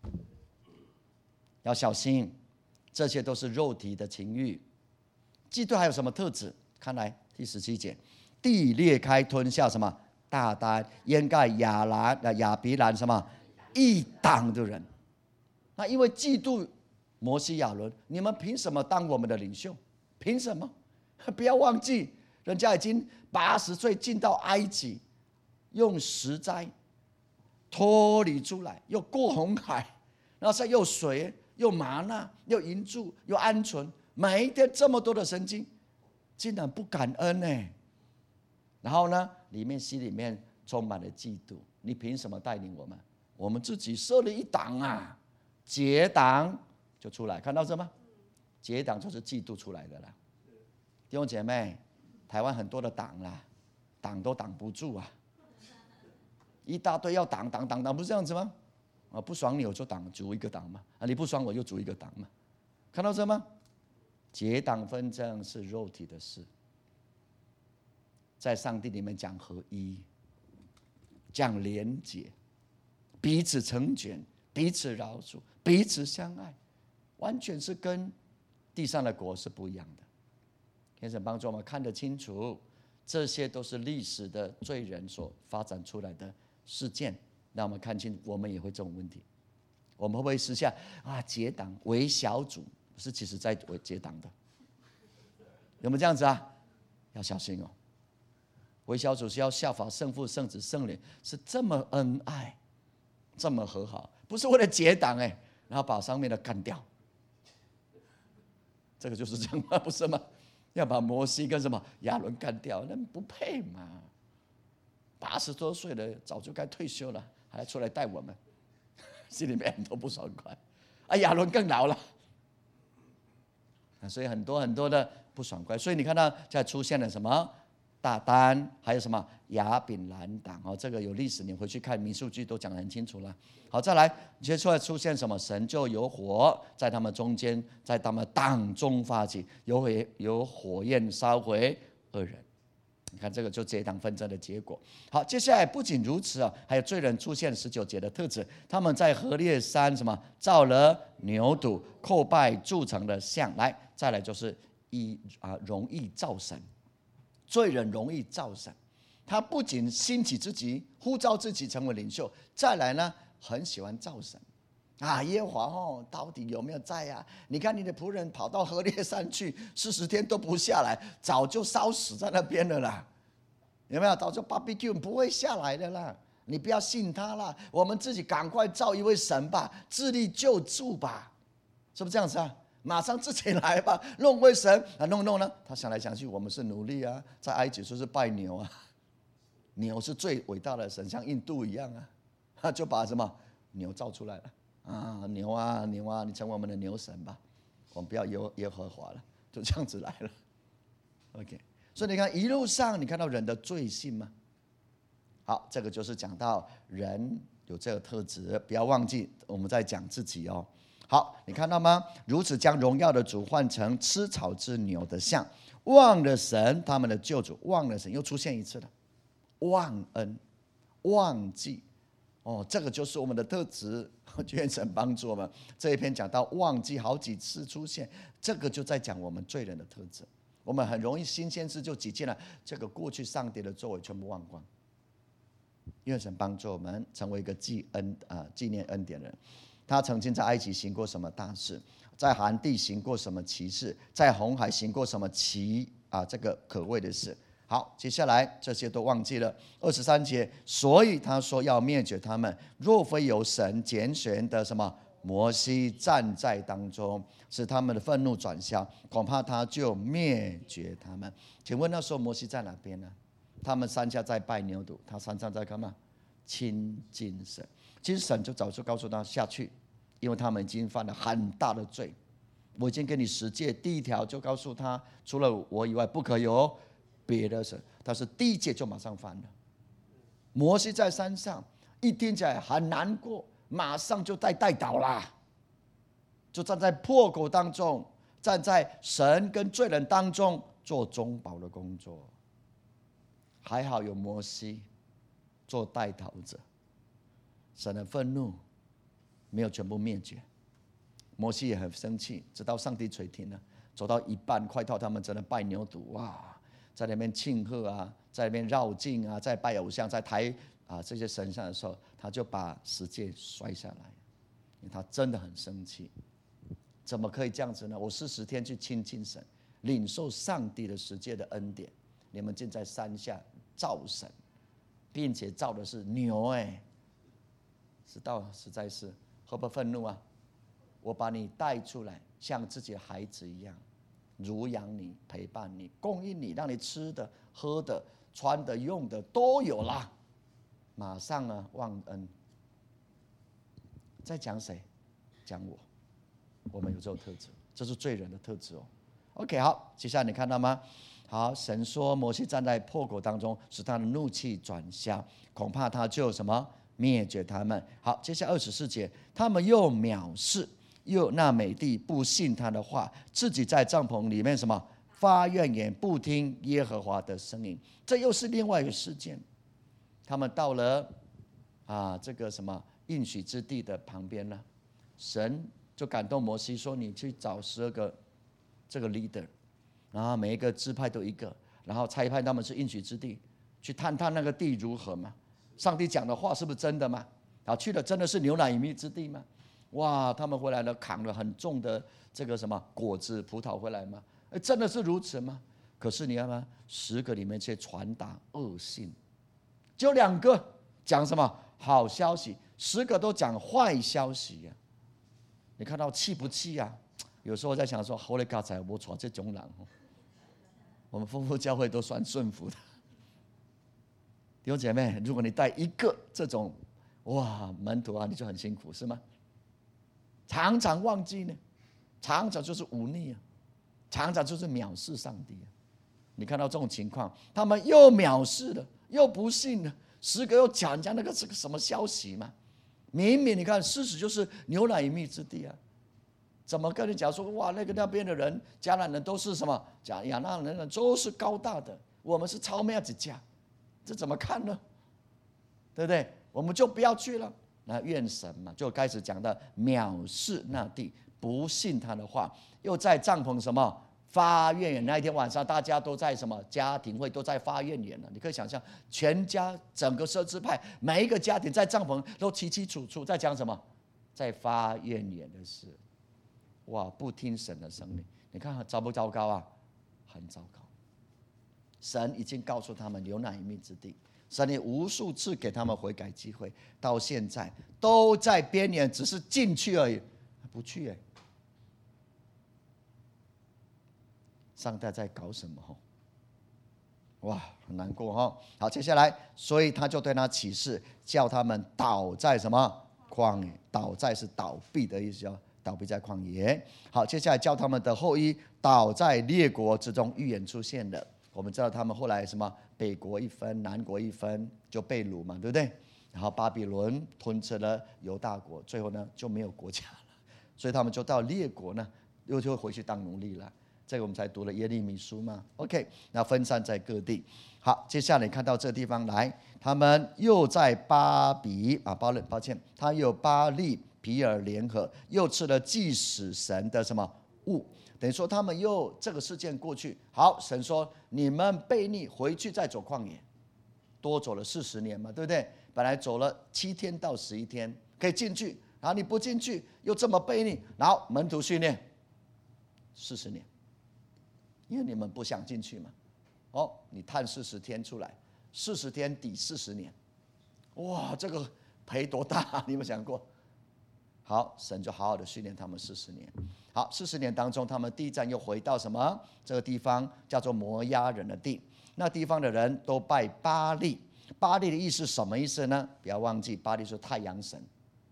A: 要小心，这些都是肉体的情欲。嫉妒还有什么特质？看来第十七节，地裂开吞下什么大丹，掩盖亚兰、亚比兰什么一党的人。那因为嫉妒摩西亚伦，你们凭什么当我们的领袖？凭什么？不要忘记，人家已经八十岁进到埃及，用十灾脱离出来，又过红海，然后再又水，又玛纳，又银柱，又鹌鹑，每一天这么多的神经，竟然不感恩呢？然后呢，里面心里面充满了嫉妒。你凭什么带领我们？我们自己设了一党啊，结党就出来，看到这吗？结党就是嫉妒出来的啦。弟兄姐妹，台湾很多的党啦，党都挡不住啊。一大堆要挡挡挡挡，不是这样子吗？啊，不爽你我就挡，组一个党嘛。啊，你不爽我就组一个党嘛。看到这吗？结党纷争是肉体的事，在上帝里面讲合一，讲连结，彼此成全，彼此饶恕，彼此相爱，完全是跟地上的国是不一样的。天神帮助我们看得清楚，这些都是历史的罪人所发展出来的事件，让我们看清，我们也会这种问题。我们会不会私下啊结党为小组，是其实在结党的？有没有这样子啊？要小心哦。为小组是要效法圣父、圣子、圣灵，是这么恩爱，这么和好，不是为了结党哎，然后把上面的干掉。这个就是这样吗？不是吗？要把摩西跟什么亚伦干掉，那不配嘛？八十多岁了，早就该退休了，还出来带我们，心里面很多不爽快。啊，亚伦更老了，所以很多很多的不爽快。所以你看到在出现了什么大丹，还有什么亚比兰党哦，这个有历史，你回去看民数记都讲得很清楚了。好，再来，接下来出现什么？神就有火在他们中间，在他们党中发起，有火有火焰烧毁恶人。你看这个就结党纷争的结果。好，接下来不仅如此啊，还有罪人出现十九节的特质，他们在何烈山什么造了牛犊，叩拜铸成的像。来，再来就是以啊容易造神，罪人容易造神。他不仅兴起自己，呼召自己成为领袖，再来呢，很喜欢造神啊！耶和华哦，到底有没有在啊？你看你的仆人跑到何烈山去，四十天都不下来，早就烧死在那边了啦。有没有？早就 barbecue 不会下来的啦。你不要信他啦，我们自己赶快造一位神吧，自力救助吧，是不是这样子啊？马上自己来吧，弄位神啊，弄弄呢？他想来想去，我们是奴隶啊，在埃及说是拜牛啊。 牛是最伟大的神，像印度一样啊，他就把什么牛造出来了啊，牛啊牛啊，你成为我们的牛神吧，我们不要耶耶和华了，就这样子来了。OK， 所以你看一路上你看到人的罪性吗？好，这个就是讲到人有这个特质，不要忘记我们在讲自己哦。好，你看到吗？如此将荣耀的主换成吃草之牛的像，忘了神他们的救主，忘了神，又出现一次了，忘恩，忘记。哦，这个就是我们的特质，愿神帮助我们。这一篇讲到忘记好几次出现，这个就在讲我们罪人的特质。我们很容易新鲜事就挤进来，这个过去上帝的作为全部忘光。愿神帮助我们成为一个记恩啊纪念恩典的人。他曾经在埃及行过什么大事，在寒地行过什么奇事，在红海行过什么奇啊这个可畏的事。好，接下来这些都忘记了。二十三节，所以他说要灭绝他们，若非有神拣选的什么摩西站在当中，使他们的愤怒转消，恐怕他就灭绝他们。请问那时候摩西在哪边呢？他们山下在拜牛犊，他山上在干嘛？亲近神。其实神就早就告诉他下去，因为他们已经犯了很大的罪。我已经给你十诫，第一条就告诉他，除了我以外不可有别的神。但是第一诫就马上犯了。摩西在山上一听起来很难过，马上就带带倒啦，就站在破口当中，站在神跟罪人当中做中保的工作。还好有摩西做带头者，神的愤怒没有全部灭绝。摩西也很生气，直到上帝垂听了，走到一半快到他们真的拜牛犊，哇，在那边庆贺啊，在那边绕境啊，在拜偶像，在抬啊这些神像的时候，他就把十诫摔下来，因为他真的很生气。怎么可以这样子呢？我四十天去亲近神，领受上帝的十诫的恩典，你们竟在山下造神，并且造的是牛，哎，知道实在是会不会愤怒啊？我把你带出来，像自己的孩子一样，乳养你，陪伴你，供应你，让你吃的、喝的、穿的、用的都有啦。马上呢忘恩，在讲谁？讲我。我们有这种特质，这是罪人的特质哦。OK， 好，接下来你看到吗？好，神说摩西站在破口当中，使他的怒气转消，恐怕他就什么灭绝他们。好，接下来二十四节，他们又藐视，又那美地不信他的话，自己在帐篷里面什么发怨言，不听耶和华的声音。这又是另外一个事件。他们到了啊这个什么应许之地的旁边呢，神就感动摩西说：“你去找十二个这个 leader， 然后每一个支派都一个，然后差派他们去应许之地，去探探那个地如何嘛？上帝讲的话是不是真的嘛？啊，去了真的是牛奶与蜜之地吗？哇，他们回来了，扛了很重的这个什么果子葡萄回来吗？哎，真的是如此吗？可是你看吗？十个里面却传达恶信，只有两个讲什么好消息，十个都讲坏消息呀、啊。”你看到气不气啊？有时候在想说，后来刚才我闯这种人，我们丰富教会都算顺服的。弟兄姐妹，如果你带一个这种哇门徒啊，你就很辛苦，是吗？常常忘记呢，常常就是忤逆啊，常常就是藐视上帝啊。你看到这种情况，他们又藐视了，又不信了，十个又讲人家那个是个什么消息嘛？明明你看，事实就是牛奶与蜜之地啊，怎么跟你讲说哇，那个那边的人，迦南人都是什么？讲亚纳人都是高大的，我们是超妹子家，这怎么看呢？对不对？我们就不要去了。那怨神嘛，就开始讲到藐视那地，不信他的话，又在帐篷什么发怨言。那一天晚上，大家都在什么家庭会都在发怨言了。你可以想象，全家整个奢侈派每一个家庭在帐篷都齐齐楚楚，在讲什么？在发怨言的事。哇，不听神的声音，你看糟不糟糕啊？很糟糕。神已经告诉他们牛奶与蜜之地，神也无数次给他们悔改机会，到现在都在边缘，只是进去而已，不去哎。上帝在搞什么？ 哇，很难过哈。好，接下来，所以他就对他起誓，叫他们倒在什么旷野？倒在是倒闭的意思，叫倒闭在旷野。好，接下来叫他们的后裔倒在列国之中，预言出现了。我们知道他们后来什么，北国一分，南国一分，就被掳嘛，对不对？然后巴比伦吞吃了犹大国，最后呢就没有国家了，所以他们就到列国呢，又就回去当奴隶了。这个我们才读了耶利米书嘛 ，OK， 那分散在各地。好，接下来看到这个地方来，他们又在巴比啊，巴勒，抱歉，他又巴利皮尔联合，又吃了祭死神的什么物，等于说他们又这个事件过去，好，神说你们悖逆，回去再走旷野，多走了四十年嘛，对不对？本来走了七天到十一天可以进去，然后你不进去，又这么悖逆，然后门徒训练四十年。因为你们不想进去嘛，哦，你探四十天出来，四十天抵四十年，哇，这个赔多大啊？你有没有想过？好，神就好好的训练他们四十年。好，四十年当中，他们第一站又回到什么？这个地方叫做摩押人的地。那地方的人都拜巴力，巴力的意思什么意思呢？不要忘记，巴力是太阳神，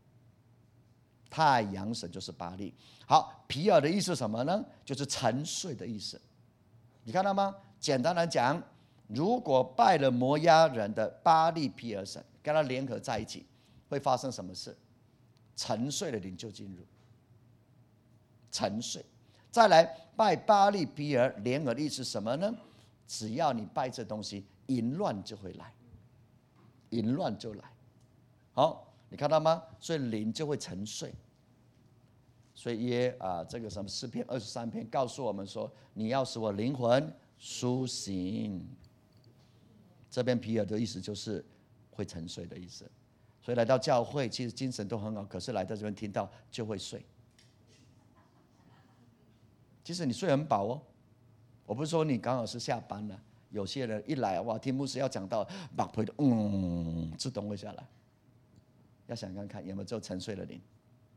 A: 太阳神就是巴力。好，皮尔的意思是什么呢？就是沉睡的意思。你看到吗？简单来讲，如果拜了摩押人的巴力皮尔神，跟他联合在一起，会发生什么事？沉睡的灵就进入，沉睡。再来拜巴力皮尔联合的意思是什么呢？只要你拜这东西，淫乱就会来，淫乱就来。好，你看到吗？所以灵就会沉睡。所以耶啊，这个什么诗篇二十三篇告诉我们说，你要使我灵魂苏醒。这边皮尔的意思就是会沉睡的意思。所以来到教会，其实精神都很好，可是来到这边听到就会睡。其实你睡很饱哦，我不是说你刚好是下班了，有些人一来哇，听牧师要讲到，把腿都嗯自动会下来。要想看看有没有这沉睡的灵。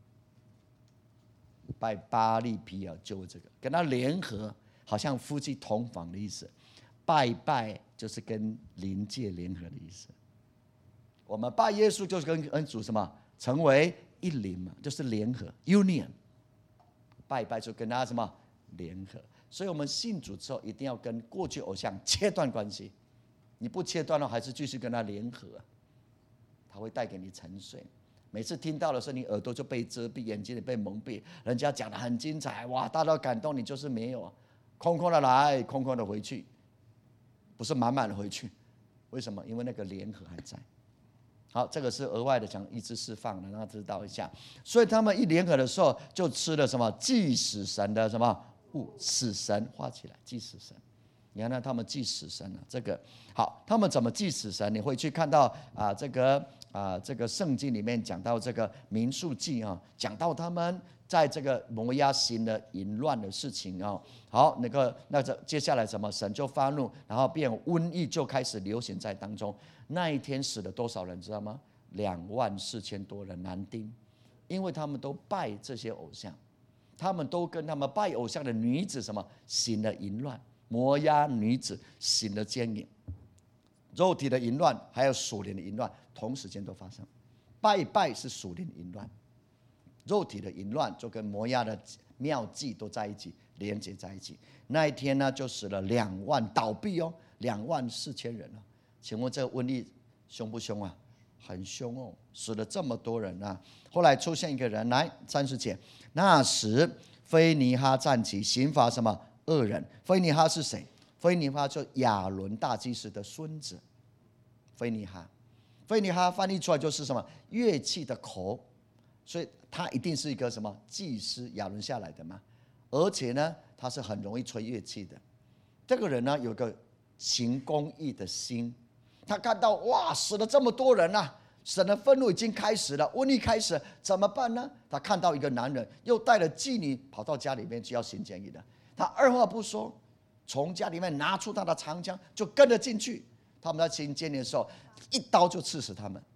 A: 拜巴力皮尔就是这个，跟他联合，好像夫妻同房的意思。拜拜就是跟灵界联合的意思。我们拜耶稣就是跟恩主什么成为一灵嘛，就是联合 union。拜拜就跟他什么联合，所以我们信主之后一定要跟过去偶像切断关系。你不切断了，还是继续跟他联合，他会带给你沉睡。每次听到的时候，你耳朵就被遮蔽，眼睛也被蒙蔽。人家讲的很精彩，哇，大到感动，你就是没有，空空的来，空空的回去，不是满满的回去。为什么？因为那个联合还在。好，这个是额外的讲医治释放的，让他知道一下。所以他们一联合的时候，就吃了什么祭死神的什么物，死神画起来，祭死神。你看，他们祭死神了、啊。这个好，他们怎么祭死神？你会去看到啊，这个啊，这个圣经里面讲到这个民数记啊，讲到他们在这个摩押行的淫乱的事情啊。好，那个那这接下来什么？神就发怒，然后变瘟疫就开始流行在当中。那一天死了多少人，知道吗？两万四千多人，男丁，因为他们都拜这些偶像，他们都跟他们拜偶像的女子什么行了淫乱。摩押女子行了奸淫，肉体的淫乱还有属灵的淫乱同时间都发生。拜拜是属灵淫乱，肉体的淫乱就跟摩押的庙祭都在一起连接在一起。那一天呢，就死了两万，倒闭哦，两万四千人了。请问这个瘟疫凶不凶啊？很凶哦，死了这么多人啊。后来出现一个人来，三十节，那时菲尼哈站起，刑罚什么？恶人。菲尼哈是谁？菲尼哈就亚伦大祭司的孙子。菲尼哈，菲尼哈翻译出来就是什么？乐器的口，所以他一定是一个什么祭司？亚伦下来的嘛。而且呢，他是很容易吹乐器的。这个人呢，有个行公义的心。他看到哇，死了这么多人啊，神的愤怒已经开始了，瘟疫开始，怎么办呢？他看到一个男人又带了妓女跑到家里面去要行奸淫的。他二话不说，从家里面拿出他的长枪，就跟着进去。他们在行奸淫的时候，一刀就刺死他们，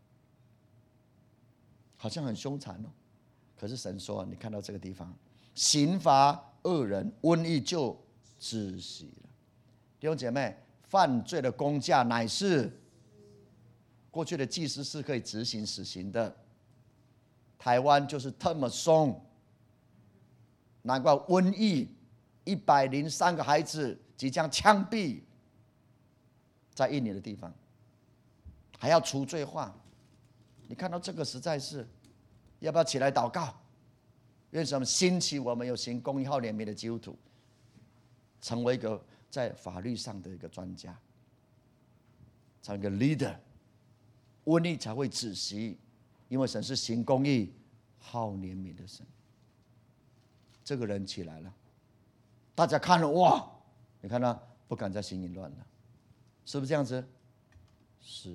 A: 好像很凶残哦。可是神说，你看到这个地方，刑罚恶人，瘟疫就止息了。弟兄姐妹， 犯罪的工价乃是过去的祭司是可以执行死刑的，台湾就是这么松，难怪瘟疫一百零三个孩子即将枪毙，在印尼的地方还要除罪化。你看到这个实在是，要不要起来祷告？愿什么兴起我们有行公义好怜悯的基督徒，成为一个在法律上的一个专家，成为一个 leader， 瘟疫才会止息，因为神是行公义好怜悯的神。这个人起来了，大家看了哇，你看他不敢再行淫乱了，是不是这样子？是，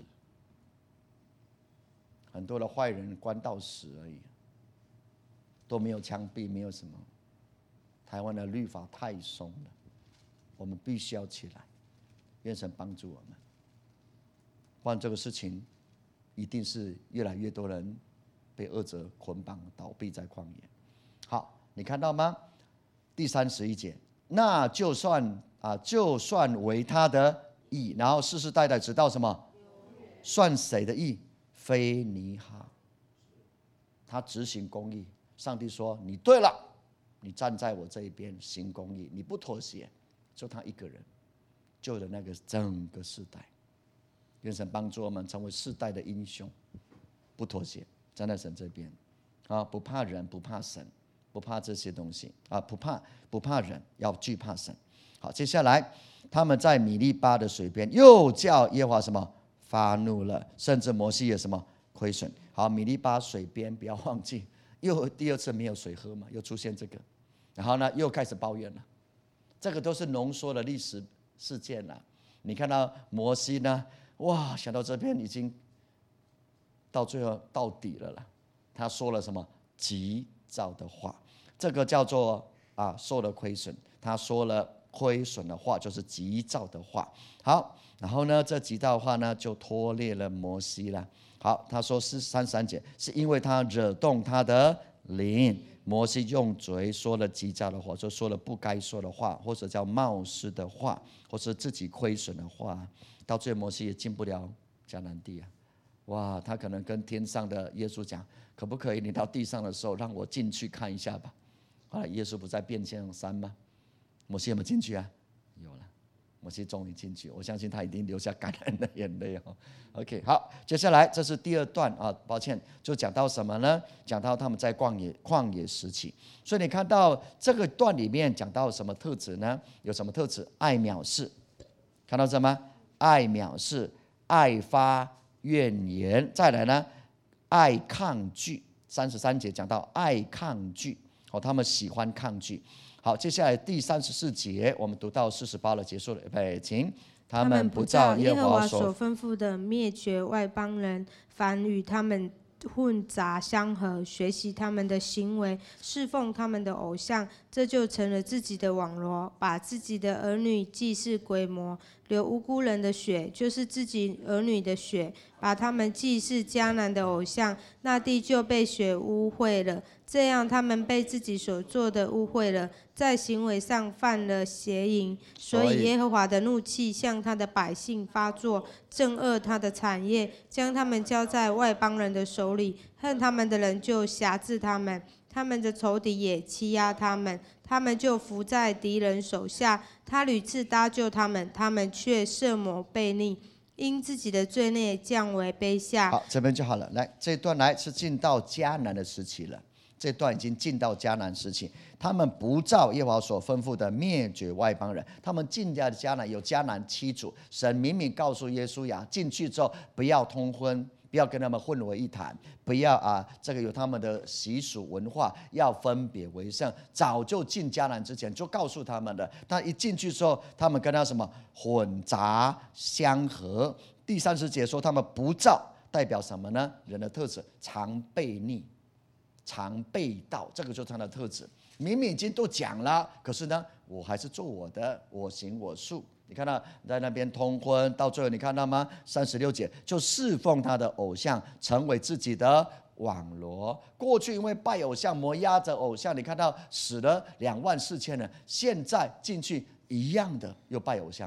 A: 很多的坏人关到死而已，都没有枪毙，没有什么。台湾的律法太松了，我们必须要起来，愿神帮助我们，不然这个事情一定是越来越多人被恶者捆绑倒闭在旷野。好，你看到吗？第三十一节，那就算啊，就算为他的义，然后世世代代直到什么？算谁的义？非尼哈，他执行公义。上帝说：“你对了，你站在我这一边行公义，你不妥协。”就他一个人救了那个整个世代。愿神帮助我们成为世代的英雄，不妥协，站在神这边啊，不怕人，不怕神，不怕这些东西啊，不怕不怕人，要惧怕神。好，接下来他们在米利巴的水边又叫耶和华什么发怒了，甚至摩西也什么亏损。好，米利巴水边不要忘记，又第二次没有水喝嘛，又出现这个，然后呢又开始抱怨了。这个都是浓缩的历史事件了。你看到摩西呢，哇，想到这边已经到最后到底了啦。他说了什么急躁的话，这个叫做啊受了亏损。他说了亏损的话，就是急躁的话。好，然后呢，这急躁的话呢，就拖累了摩西了。好，他说是三十三节，是因为他惹动他的灵。摩西用嘴说了急躁的话，就说了不该说的话，或者叫冒失的话，或是自己亏损的话，到最后摩西也进不了迦南地啊！哇，他可能跟天上的耶稣讲，可不可以你到地上的时候让我进去看一下吧？后来耶稣不在变象山吗？摩西有没有进去啊？有了，摩西终于进去，我相信他一定流下感人的眼泪哦。OK， 好，接下来这是第二段啊，抱歉，就讲到什么呢？讲到他们在旷野旷野时期，所以你看到这个段里面讲到什么特质呢？有什么特质？爱藐视，看到什么？爱藐视，爱发怨言。再来呢，爱抗拒。三十三节讲到爱抗拒，哦，他们喜欢抗拒。好，接下来第三十四节，我们读到四十八了，结束了。备请。
B: 他们不照耶和华所吩咐的灭绝外邦人，反与他们混杂相合，学习他们的行为，侍奉他们的偶像，这就成了自己的网罗，把自己的儿女祭祀鬼魔，流无辜人的血，就是自己儿女的血，把他们祭祀迦南的偶像，那地就被血污秽了。这样他们被自己所做的污秽了，在行为上犯了邪淫，所以耶和华的怒气向他的百姓发作，憎恶他的产业，将他们交在外邦人的手里，恨他们的人就辖制他们，他们的仇敌也欺压他们，他们就伏在敌人手下。他屡次搭救他们，他们却设谋悖逆，因自己的罪孽降为卑下。
A: 好，这边就好了。来，这段来是进到迦南的时期了。这段已经进到迦南时期，他们不照耶和华所吩咐的灭绝外邦人。他们进家的迦南有迦南七族，神明明告诉耶稣呀，进去之后不要通婚，不要跟他们混为一谈，不要啊，这个有他们的习俗文化，要分别为圣。早就进迦南之前就告诉他们的，但一进去之后，他们跟他什么混杂相合。第三十节说他们不照，代表什么呢？人的特质常悖逆。常背道，这个就是他的特质。明明已经都讲了，可是呢，我还是做我的，我行我素。你看到在那边通婚，到最后你看到吗？三十六节就侍奉他的偶像，成为自己的网罗。过去因为拜偶像，摩押着偶像，你看到死了两万四千人，现在进去一样的又拜偶像了。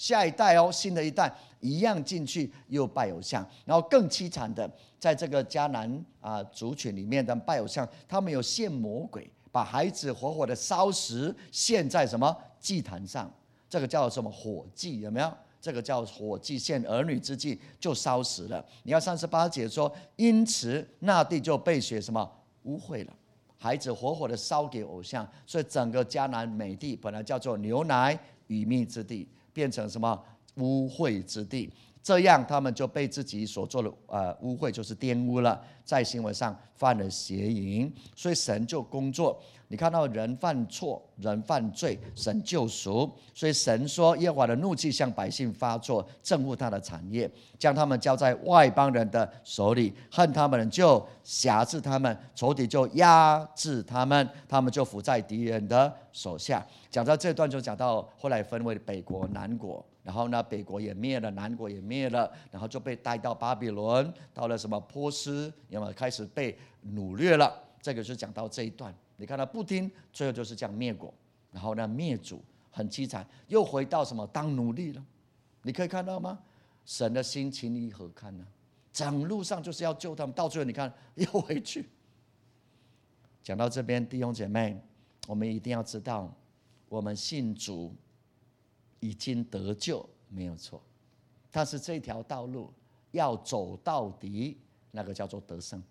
A: 下一代哦，新的一代一样进去又拜偶像。然后更凄惨的，在这个迦南啊族群里面的拜偶像，他们有献魔鬼，把孩子活活的烧死，献在什么祭坛上，这个叫什么火祭，有没有？这个叫火祭，献儿女之祭就烧死了。你看三十八节说，因此那地就被血什么污秽了，孩子活活的烧给偶像，所以整个迦南美地本来叫做牛奶与蜜之地，变成什么污秽之地。这样他们就被自己所做的呃污秽就是玷污了，在行为上犯了邪淫，所以神就工作。你看到人犯错，人犯罪，神救赎，所以神说耶和华的怒气向百姓发作，憎恶他的产业，将他们交在外邦人的手里，恨他们人就辖制他们，仇敌就压制他们，他们就伏在敌人的手下。讲到这段就讲到后来分为北国南国，然后呢北国也灭了，南国也灭了，然后就被带到巴比伦，到了什么波斯，有没有开始被掳掠了？这个就讲到这一段。你看他不听，最后就是这样灭国，然后呢灭族，很凄惨，又回到什么当奴隶了。你可以看到吗？神的心情你何堪呢？整路上就是要救他们，到最后你看又回去。讲到这边，弟兄姐妹，我们一定要知道，我们信主已经得救没有错，但是这条道路要走到底，那个叫做得胜。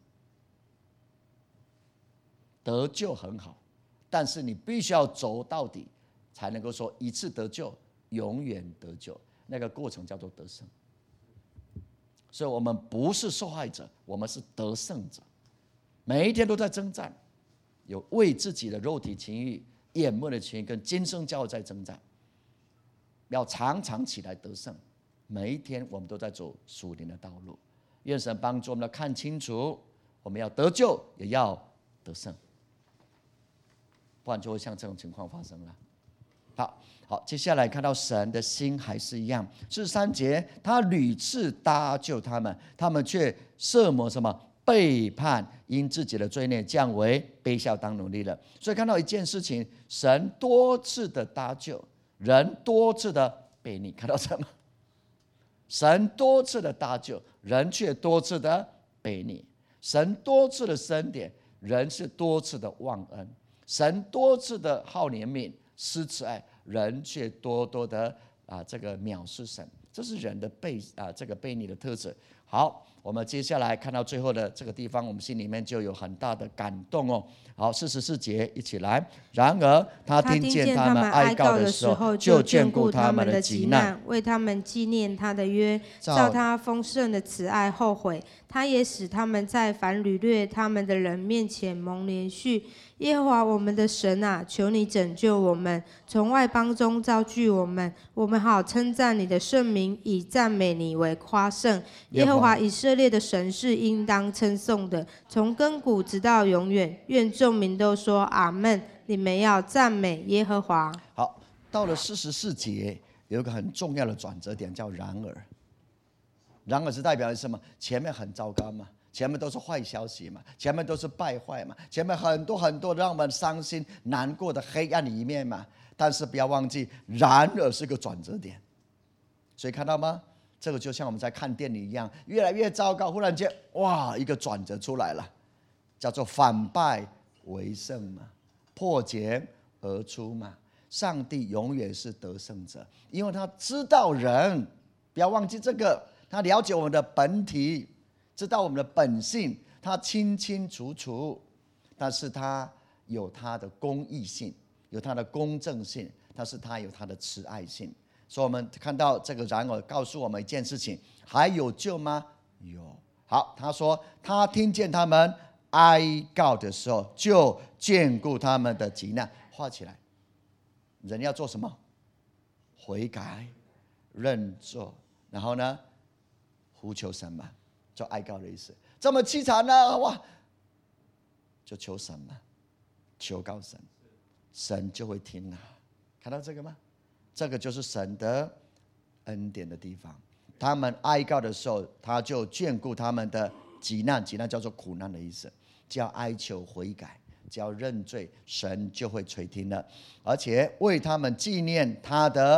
A: 得救很好，但是你必须要走到底，才能够说一次得救，永远得救。那个过程叫做得胜。所以我们不是受害者，我们是得胜者。每一天都在征战，有为自己的肉体情欲、眼目的情欲跟今生骄傲在征战，要常常起来得胜。每一天我们都在走属灵的道路，愿神帮助我们看清楚，我们要得救，也要得胜。不然就会像这种情况发生了。好，好，接下来看到神的心还是一样。四十三节，他屡次搭救他们，他们却设谋什么背叛，因自己的罪孽降为卑笑当奴隶了。所以看到一件事情，神多次的搭救，人多次的悖逆，看到什么？神多次的搭救，人却多次的悖逆；神多次的恩典，人是多次的忘恩。神多次的好怜悯、施慈爱，人却多多的啊这个藐视神，这是人的背啊这个悖逆的特质。好，我们接下来看到最后的这个地方，我们心里面就有很大的感动哦。好，四十四节一起来。然而他听见他们哀告的时候，就眷顾他们的急难，
B: 为他们纪念他的约，照他丰盛的慈爱后悔。他也使他们在凡掳掠他们的人面前蒙连续。耶和华我们的神啊，求你拯救我们，从外邦中招聚我们，我们好称赞你的圣名，以赞美你为夸胜。耶和华以色列的神是应当称颂的，从亘古直到永远。愿众民都说阿们。你们要赞美耶和华。
A: 好，到了四十四节，有一个很重要的转折点，叫然而。然而是代表什么？前面很糟糕嘛，前面都是坏消息嘛，前面都是败坏嘛，前面很多很多让我们伤心难过的黑暗的一面嘛。但是不要忘记，然而是个转折点。所以看到吗？这个就像我们在看电影一样，越来越糟糕，忽然间哇，一个转折出来了，叫做反败为胜嘛，破茧而出嘛。上帝永远是得胜者，因为他知道人，不要忘记这个，他了解我们的本体，知道我们的本性，他清清楚楚。但是他有他的公义性，有他的公正性，但是他有他的慈爱性。所以我们看到这个然而告诉我们一件事情，还有救吗？有。好，他说他听见他们哀告的时候，就眷顾他们的急难。画起来，人要做什么？悔改、认罪，然后呢，呼求神嘛，就哀告的意思。这么凄惨呢，哇，就求神嘛，求告神，神就会听啊。看到这个吗？这个就是神的恩典的地方。他们哀告的时候，他就眷顾他们的急难，急难叫做苦难的意思，只要哀求悔改，只要认罪，神就会垂听了，而且为他们纪念他的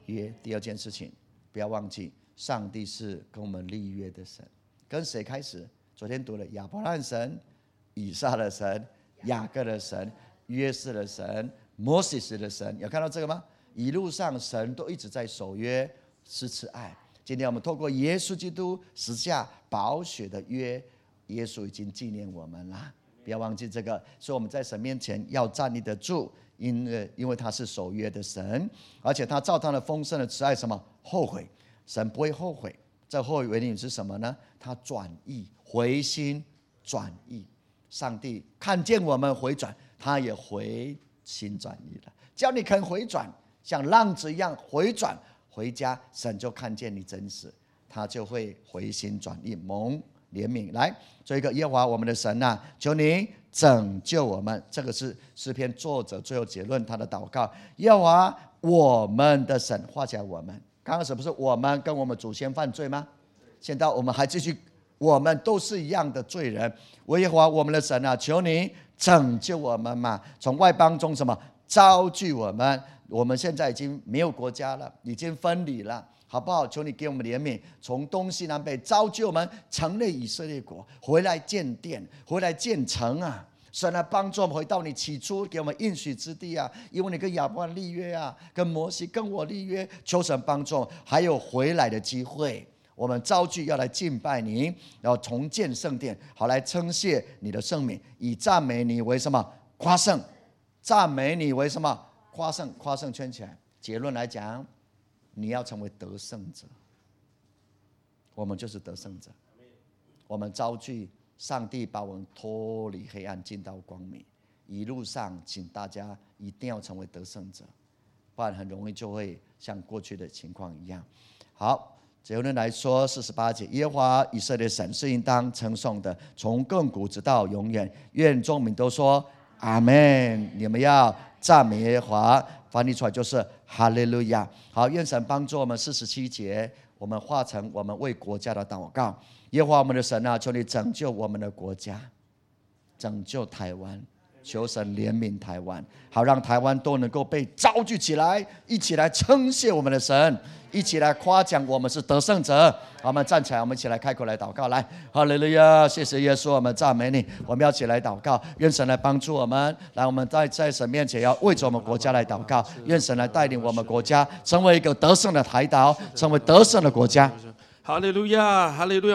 A: 约。第二件事情，不要忘记，上帝是跟我们立约的神。跟谁开始？昨天读了亚伯拉罕神、以撒的神、雅各的神、约瑟的神、摩西的神，有看到这个吗？一路上神都一直在守约，施慈爱。今天我们透过耶稣基督十架宝血的约，耶稣已经纪念我们了。不要忘记这个，所以我们在神面前要站立得住，因为因为他是守约的神，而且他照他的丰盛的慈爱，什么后悔？神不会后悔。这后悔原因是什么呢？他转意，回心转意。上帝看见我们回转，他也回心转意了。只要你肯回转，像浪子一样回转回家，神就看见你真实，他就会回心转意，蒙怜悯。来做一个耶和华我们的神啊，求你拯救我们。这个是诗篇作者最后结论他的祷告。耶和华我们的神，画起来我们。刚开始不是我们跟我们祖先犯罪吗？现在我们还继续，我们都是一样的罪人。耶和华我们的神啊，求你拯救我们嘛，从外邦中什么招聚我们。我们现在已经没有国家了，已经分离了，好不好？求你给我们怜悯，从东西南北招聚我们，成立以色列国，回来建殿，回来建城啊！神来帮助我们回到你起初给我们应许之地啊！因为你跟亚伯拉罕立约啊，跟摩西跟我立约，求神帮助，还有回来的机会。我们召聚要来敬拜你，然后重建圣殿，好来称谢你的圣名，以赞美你为什么夸胜？赞美你为什么夸胜？夸胜圈起来。结论来讲，你要成为得胜者，我们就是得胜者。我们召聚。上帝把我们脱离黑暗进到光明，一路上请大家一定要成为得胜者，不然很容易就会像过去的情况一样。好，结论来说，四十八节，耶和华以色列神是应当称颂的，从亘古直到永远。愿众民都说阿们。你们要赞美耶和华，翻译出来就是哈利路亚。好，愿神帮助我们。四十七节，我们化成我们为国家的祷告。耶和华我们的神啊，求你拯救我们的国家，拯救台湾，求神怜悯台湾，好让台湾都能够被召聚起来，一起来称谢我们的神，一起来夸奖我们是得胜者。好，我们站起来，我们一起来开口来祷告。来，哈利路亚，谢谢耶稣，我们赞美你。我们要一起来祷告，愿神来帮助我们。来，我们在在神面前要为着我们国家来祷告，愿神来带领我们国家成为一个得胜的台岛，成为得胜的国家。
C: 哈利路亚，哈利路亚。